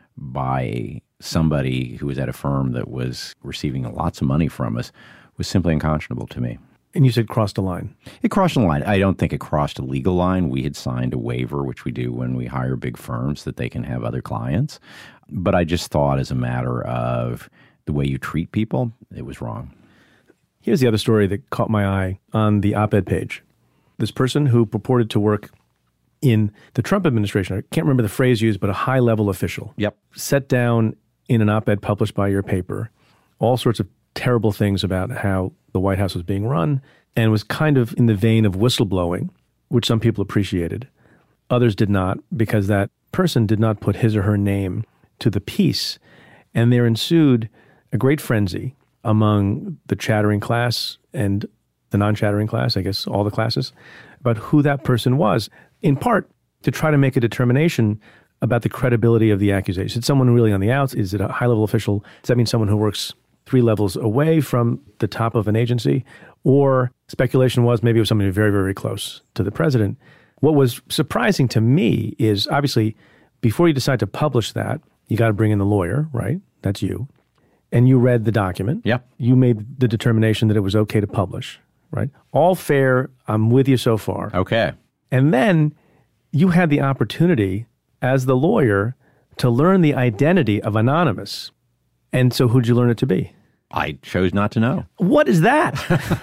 Speaker 3: by somebody who was at a firm that was receiving lots of money from us was simply unconscionable to me.
Speaker 2: And you said crossed a line.
Speaker 3: It crossed a line. I don't think it crossed a legal line. We had signed a waiver, which we do when we hire big firms, that they can have other clients. But I just thought as a matter of the way you treat people, it was wrong.
Speaker 2: Here's the other story that caught my eye on the op-ed page. This person who purported to work in the Trump administration, I can't remember the phrase used, but a high-level official, set down in an op-ed published by your paper all sorts of terrible things about how the White House was being run, and was kind of in the vein of whistleblowing, which some people appreciated. Others did not, because that person did not put his or her name to the piece. And there ensued a great frenzy among the chattering class and the non-chattering class, I guess all the classes, about who that person was, in part to try to make a determination about the credibility of the accusation. Is it someone really on the outs? Is it a high-level official? Does that mean someone who works 3 levels away from the top of an agency? Or speculation was maybe it was somebody very, very close to the president. What was surprising to me is, obviously, before you decide to publish that, you got to bring in the lawyer, right? That's you. And you read the document.
Speaker 3: Yep.
Speaker 2: You made the determination that it was okay to publish, right? All fair. I'm with you so far.
Speaker 3: Okay.
Speaker 2: And then you had the opportunity as the lawyer to learn the identity of Anonymous. And so who'd you learn it to be?
Speaker 3: I chose not to know.
Speaker 2: What is that?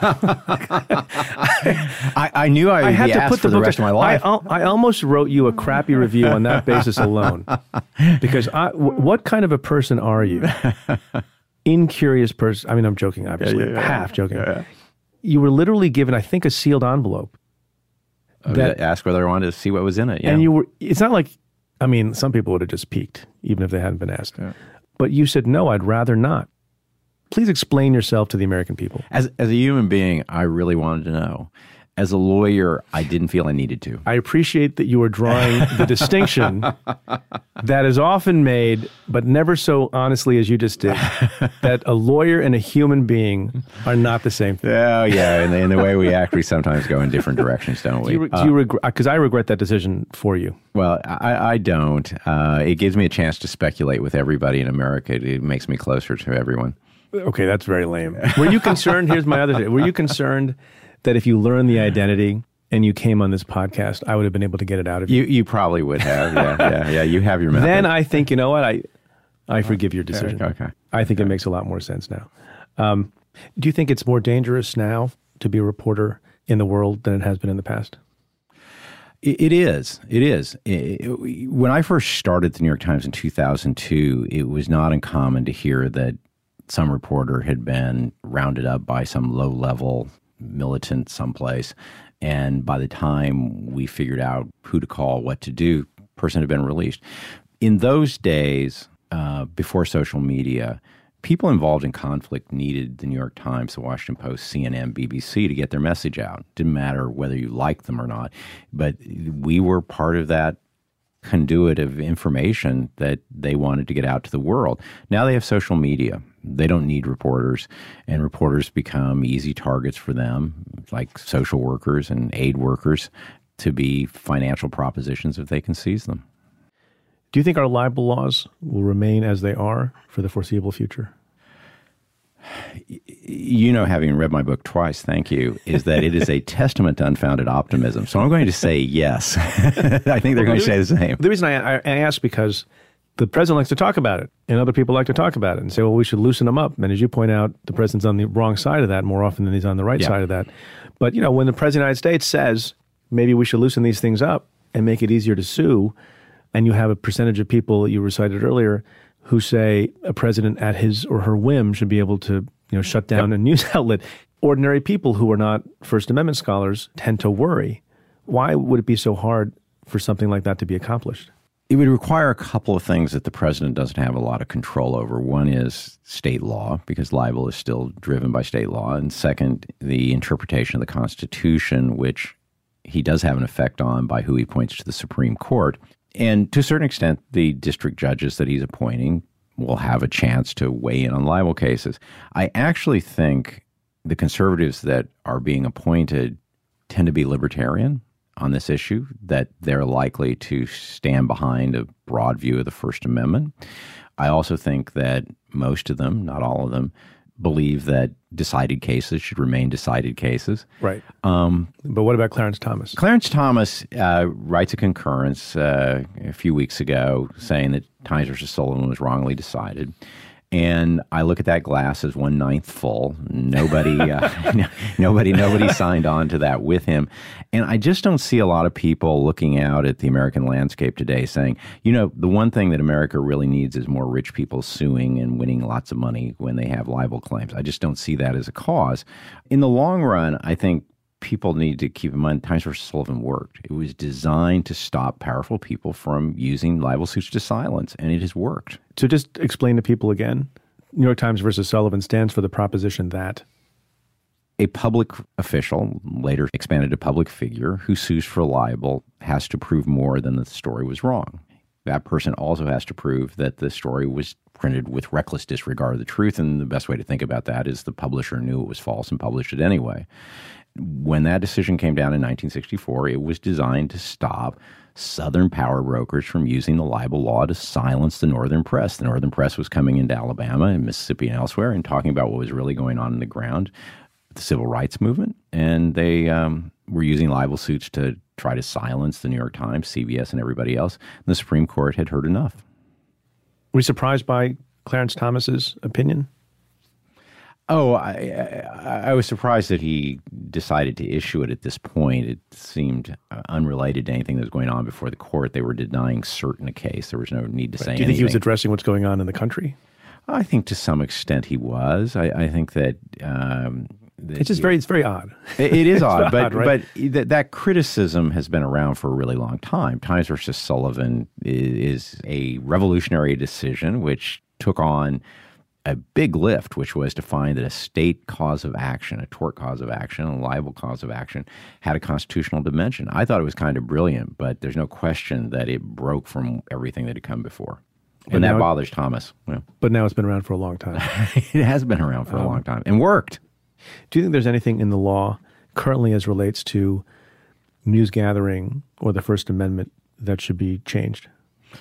Speaker 3: I knew I would be asked for the rest of my life.
Speaker 2: I almost wrote you a crappy review on that basis alone. Because what kind of a person are you? Incurious person. I mean, I'm joking, obviously. Half joking. Yeah. You were literally given, I think, a sealed envelope.
Speaker 3: That asked whether I wanted to see what was in it. Yeah.
Speaker 2: And it's not like, I mean, some people would have just peeked, even if they hadn't been asked. Yeah. But you said, no, I'd rather not. Please explain yourself to the American people.
Speaker 3: As a human being, I really wanted to know. As a lawyer, I didn't feel I needed to.
Speaker 2: I appreciate that you are drawing the distinction that is often made, but never so honestly as you just did, that a lawyer and a human being are not the same thing.
Speaker 3: Oh, yeah. In the way we act, we sometimes go in different directions, don't we?
Speaker 2: Do you regret? Because I regret that decision for you.
Speaker 3: Well, I don't. It gives me a chance to speculate with everybody in America. It makes me closer to everyone.
Speaker 2: Okay, that's very lame. Were you concerned? Here's my other thing. Were you concerned that if you learned the identity and you came on this podcast, I would have been able to get it out of you?
Speaker 3: You probably would have. Yeah. You have your method.
Speaker 2: Then I think, you know what? I forgive your decision.
Speaker 3: Okay.
Speaker 2: I think it makes a lot more sense now. Do you think it's more dangerous now to be a reporter in the world than it has been in the past?
Speaker 3: It is. When I first started the New York Times in 2002, it was not uncommon to hear that some reporter had been rounded up by some low-level militant someplace, and by the time we figured out who to call, what to do, the person had been released. In those days, before social media, people involved in conflict needed the New York Times, the Washington Post, CNN, BBC to get their message out. Didn't matter whether you liked them or not, but we were part of that conduit of information that they wanted to get out to the world. Now they have social media. They don't need reporters, and reporters become easy targets for them, like social workers and aid workers, to be financial propositions if they can seize them.
Speaker 2: Do you think our libel laws will remain as they are for the foreseeable future?
Speaker 3: You know, having read my book twice, thank you, is that it is a testament to unfounded optimism. So I'm going to say yes. I think they're going to say the same.
Speaker 2: The reason I ask because the president likes to talk about it, and other people like to talk about it and say, well, we should loosen them up. And as you point out, the president's on the wrong side of that more often than he's on the right side of that. But, you know, when the president of the United States says, maybe we should loosen these things up and make it easier to sue, and you have a percentage of people that you recited earlier who say a president at his or her whim should be able to, you know, shut down a news outlet. Ordinary people who are not First Amendment scholars tend to worry. Why would it be so hard for something like that to be accomplished?
Speaker 3: It would require a couple of things that the president doesn't have a lot of control over. One is state law, because libel is still driven by state law. And second, the interpretation of the Constitution, which he does have an effect on by who he appoints to the Supreme Court. And to a certain extent, the district judges that he's appointing will have a chance to weigh in on libel cases. I actually think the conservatives that are being appointed tend to be libertarian on this issue, that they're likely to stand behind a broad view of the First Amendment. I also think that most of them, not all of them, believe that decided cases should remain decided cases.
Speaker 2: Right. But what about Clarence Thomas?
Speaker 3: Clarence Thomas writes a concurrence a few weeks ago saying that Times versus Sullivan was wrongly decided. And I look at that glass as 1/9 full. Nobody signed on to that with him. And I just don't see a lot of people looking out at the American landscape today saying, the one thing that America really needs is more rich people suing and winning lots of money when they have libel claims. I just don't see that as a cause. In the long run, I think people need to keep in mind Times versus Sullivan worked. It was designed to stop powerful people from using libel suits to silence, and it has worked.
Speaker 2: So just explain to people again, New York Times versus Sullivan stands for the proposition that
Speaker 3: a public official, later expanded to public figure, who sues for libel has to prove more than the story was wrong. That person also has to prove that the story was printed with reckless disregard of the truth, and the best way to think about that is the publisher knew it was false and published it anyway. When that decision came down in 1964, it was designed to stop Southern power brokers from using the libel law to silence the Northern press. The Northern press was coming into Alabama and Mississippi and elsewhere and talking about what was really going on in the ground, the civil rights movement, and they were using libel suits to try to silence the New York Times, CBS, and everybody else. And the Supreme Court had heard enough.
Speaker 2: Were you surprised by Clarence Thomas's opinion?
Speaker 3: Oh, I was surprised that he decided to issue it at this point. It seemed unrelated to anything that was going on before the court. They were denying cert in a case. There was no need to say anything.
Speaker 2: Do you think he was addressing what's going on in the country?
Speaker 3: I think to some extent he was. I think that
Speaker 2: it's very odd.
Speaker 3: It is odd,
Speaker 2: odd, right?
Speaker 3: but that criticism has been around for a really long time. Times versus Sullivan is a revolutionary decision which took on a big lift, which was to find that a state cause of action, a tort cause of action, a libel cause of action, had a constitutional dimension. I thought it was kind of brilliant, but there's no question that it broke from everything that had come before. And that bothers Thomas. Yeah.
Speaker 2: But now it's been around for a long time.
Speaker 3: It has been around for a long time and worked.
Speaker 2: Do you think there's anything in the law currently as relates to news gathering or the First Amendment that should be changed?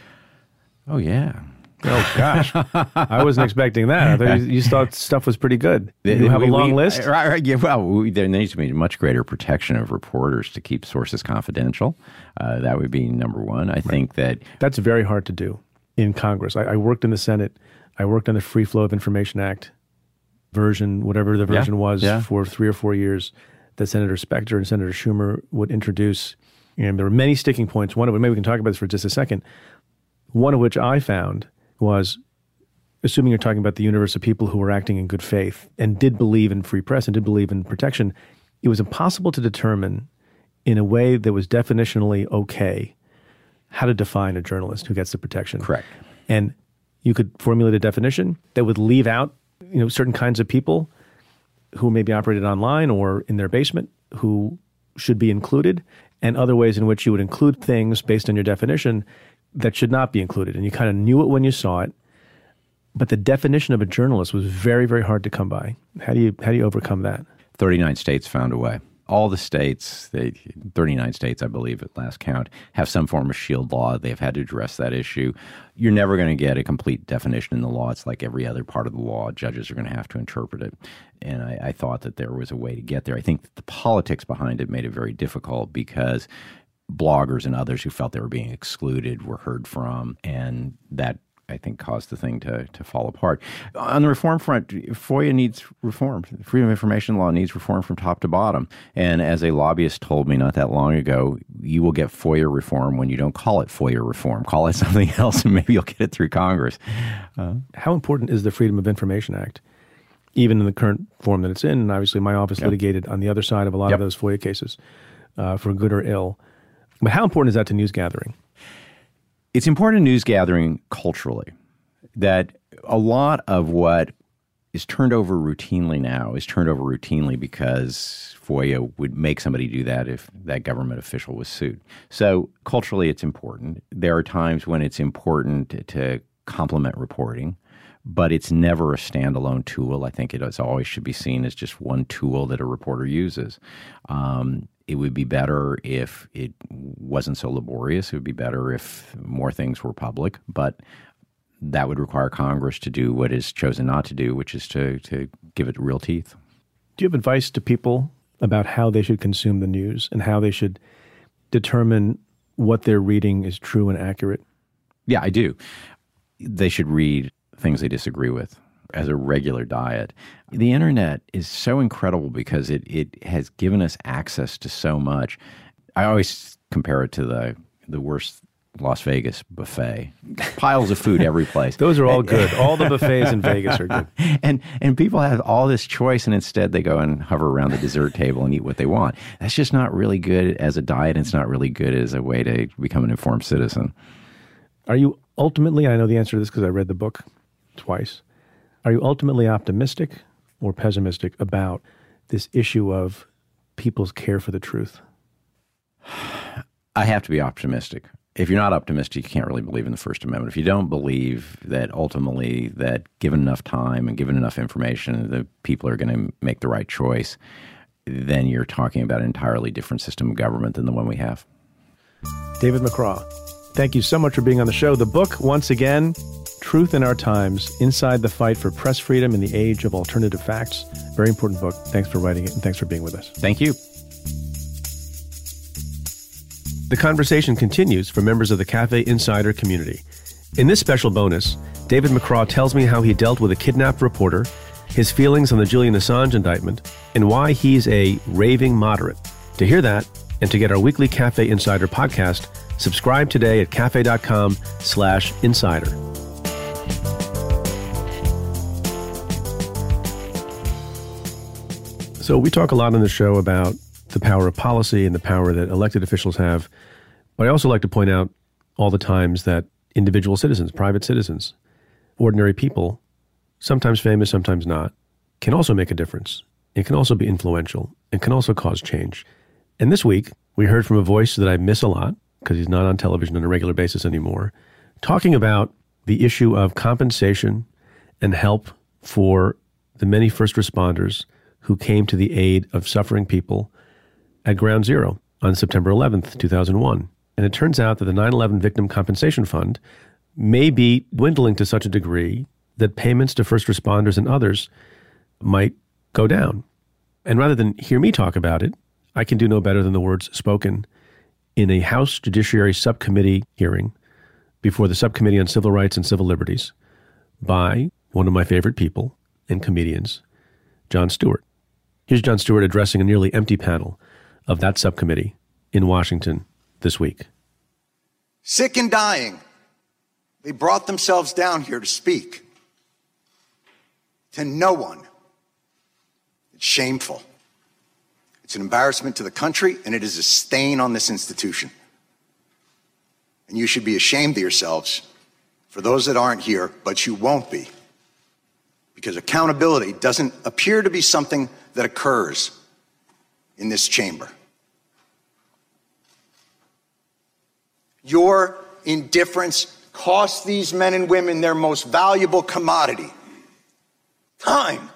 Speaker 3: Oh, yeah.
Speaker 2: Oh, gosh. I wasn't expecting that. I thought you thought stuff was pretty good. You have a long list?
Speaker 3: Right. Yeah, well, there needs to be much greater protection of reporters to keep sources confidential. That would be number one. I think that...
Speaker 2: That's very hard to do in Congress. I worked in the Senate. I worked on the Free Flow of Information Act version, whatever the version was, for 3 or 4 years that Senator Specter and Senator Schumer would introduce. And there were many sticking points. One of it, maybe we can talk about this for just a second, one of which I found was, assuming you're talking about the universe of people who were acting in good faith and did believe in free press and did believe in protection, it was impossible to determine in a way that was definitionally okay how to define a journalist who gets the protection.
Speaker 3: Correct.
Speaker 2: And you could formulate a definition that would leave out, certain kinds of people who maybe operated online or in their basement who should be included, and other ways in which you would include things based on your definition that should not be included. And you kind of knew it when you saw it. But the definition of a journalist was very, very hard to come by. How do you overcome that?
Speaker 3: 39 states found a way. All the states, 39 states, I believe, at last count, have some form of shield law. They've had to address that issue. You're never going to get a complete definition in the law. It's like every other part of the law. Judges are going to have to interpret it. And I thought that there was a way to get there. I think that the politics behind it made it very difficult because bloggers and others who felt they were being excluded were heard from, and that, I think, caused the thing to fall apart. On the reform front, FOIA needs reform. Freedom of Information Law needs reform from top to bottom. And as a lobbyist told me not that long ago, you will get FOIA reform when you don't call it FOIA reform. Call it something else, and maybe you'll get it through Congress.
Speaker 2: How important is the Freedom of Information Act, even in the current form that it's in? And obviously my office litigated on the other side of a lot of those FOIA cases, for good or ill. But how important is that to news gathering?
Speaker 3: It's important in news gathering culturally, that a lot of what is turned over routinely now is turned over routinely because FOIA would make somebody do that if that government official was sued. So culturally, it's important. There are times when it's important to complement reporting, but it's never a standalone tool. I think it always should be seen as just one tool that a reporter uses. It would be better if it wasn't so laborious. It would be better if more things were public. But that would require Congress to do what is chosen not to do, which is to give it real teeth.
Speaker 2: Do you have advice to people about how they should consume the news and how they should determine what they're reading is true and accurate?
Speaker 3: Yeah, I do. They should read things they disagree with as a regular diet. The internet is so incredible because it has given us access to so much. I always compare it to the worst Las Vegas buffet. Piles of food every place.
Speaker 2: Those are all good. All the buffets in Vegas are good.
Speaker 3: And people have all this choice, and instead they go and hover around the dessert table and eat what they want. That's just not really good as a diet, and it's not really good as a way to become an informed citizen.
Speaker 2: Are you ultimately, I know the answer to this because I read the book twice, are you ultimately optimistic or pessimistic about this issue of people's care for the truth?
Speaker 3: I have to be optimistic. If you're not optimistic, you can't really believe in the First Amendment. If you don't believe that ultimately that given enough time and given enough information, the people are going to make the right choice, then you're talking about an entirely different system of government than the one we have.
Speaker 2: David McCraw, thank you so much for being on the show. The book, once again, Truth in Our Times, Inside the Fight for Press Freedom in the Age of Alternative Facts. Very important book. Thanks for writing it, and thanks for being with us.
Speaker 3: Thank you.
Speaker 2: The conversation continues for members of the Cafe Insider community. In this special bonus, David McCraw tells me how he dealt with a kidnapped reporter, his feelings on the Julian Assange indictment, and why he's a raving moderate. To hear that, and to get our weekly Cafe Insider podcast, subscribe today at cafe.com/insider. So we talk a lot on the show about the power of policy and the power that elected officials have. But I also like to point out all the times that individual citizens, private citizens, ordinary people, sometimes famous, sometimes not, can also make a difference. It can also be influential and can also cause change. And this week, we heard from a voice that I miss a lot because he's not on television on a regular basis anymore, talking about the issue of compensation and help for the many first responders who came to the aid of suffering people at Ground Zero on September 11th, 2001. And it turns out that the 9/11 Victim Compensation Fund may be dwindling to such a degree that payments to first responders and others might go down. And rather than hear me talk about it, I can do no better than the words spoken in a House Judiciary Subcommittee hearing before the Subcommittee on Civil Rights and Civil Liberties by one of my favorite people and comedians, Jon Stewart. Here's Jon Stewart addressing a nearly empty panel of that subcommittee in Washington this week.
Speaker 7: Sick and dying, they brought themselves down here to speak to no one. It's shameful. It's an embarrassment to the country, and it is a stain on this institution. And you should be ashamed of yourselves for those that aren't here, but you won't be. Because accountability doesn't appear to be something that occurs in this chamber. Your indifference costs these men and women their most valuable commodity, time.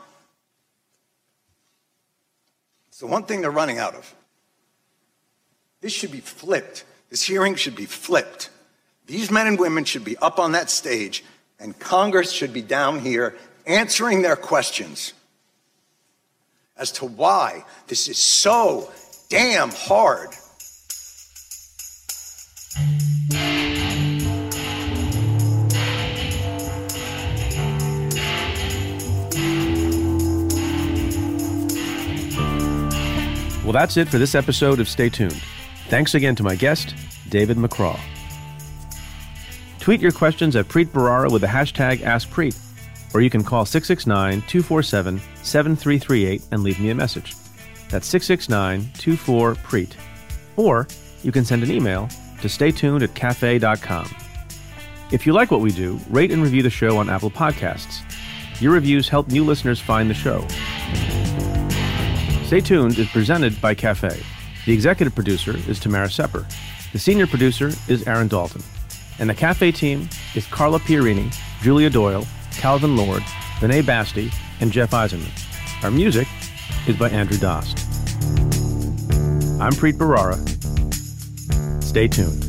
Speaker 7: It's the one thing they're running out of. This should be flipped. This hearing should be flipped. These men and women should be up on that stage, and Congress should be down here answering their questions as to why this is so damn hard.
Speaker 2: Well, that's it for this episode of Stay Tuned. Thanks again to my guest, David McCraw. Tweet your questions at Preet Bharara with the hashtag AskPreet, or you can call 669-247-7338 and leave me a message. That's 669-24-PREET. Or you can send an email to staytuned@cafe.com. If you like what we do, rate and review the show on Apple Podcasts. Your reviews help new listeners find the show. Stay Tuned is presented by Cafe. The executive producer is Tamara Sepper. The senior producer is Aaron Dalton. And the Cafe team is Carla Pierini, Julia Doyle, Calvin Lord, Vinay Basti, and Jeff Eisenman. Our music is by Andrew Dost. I'm Preet Bharara. Stay tuned.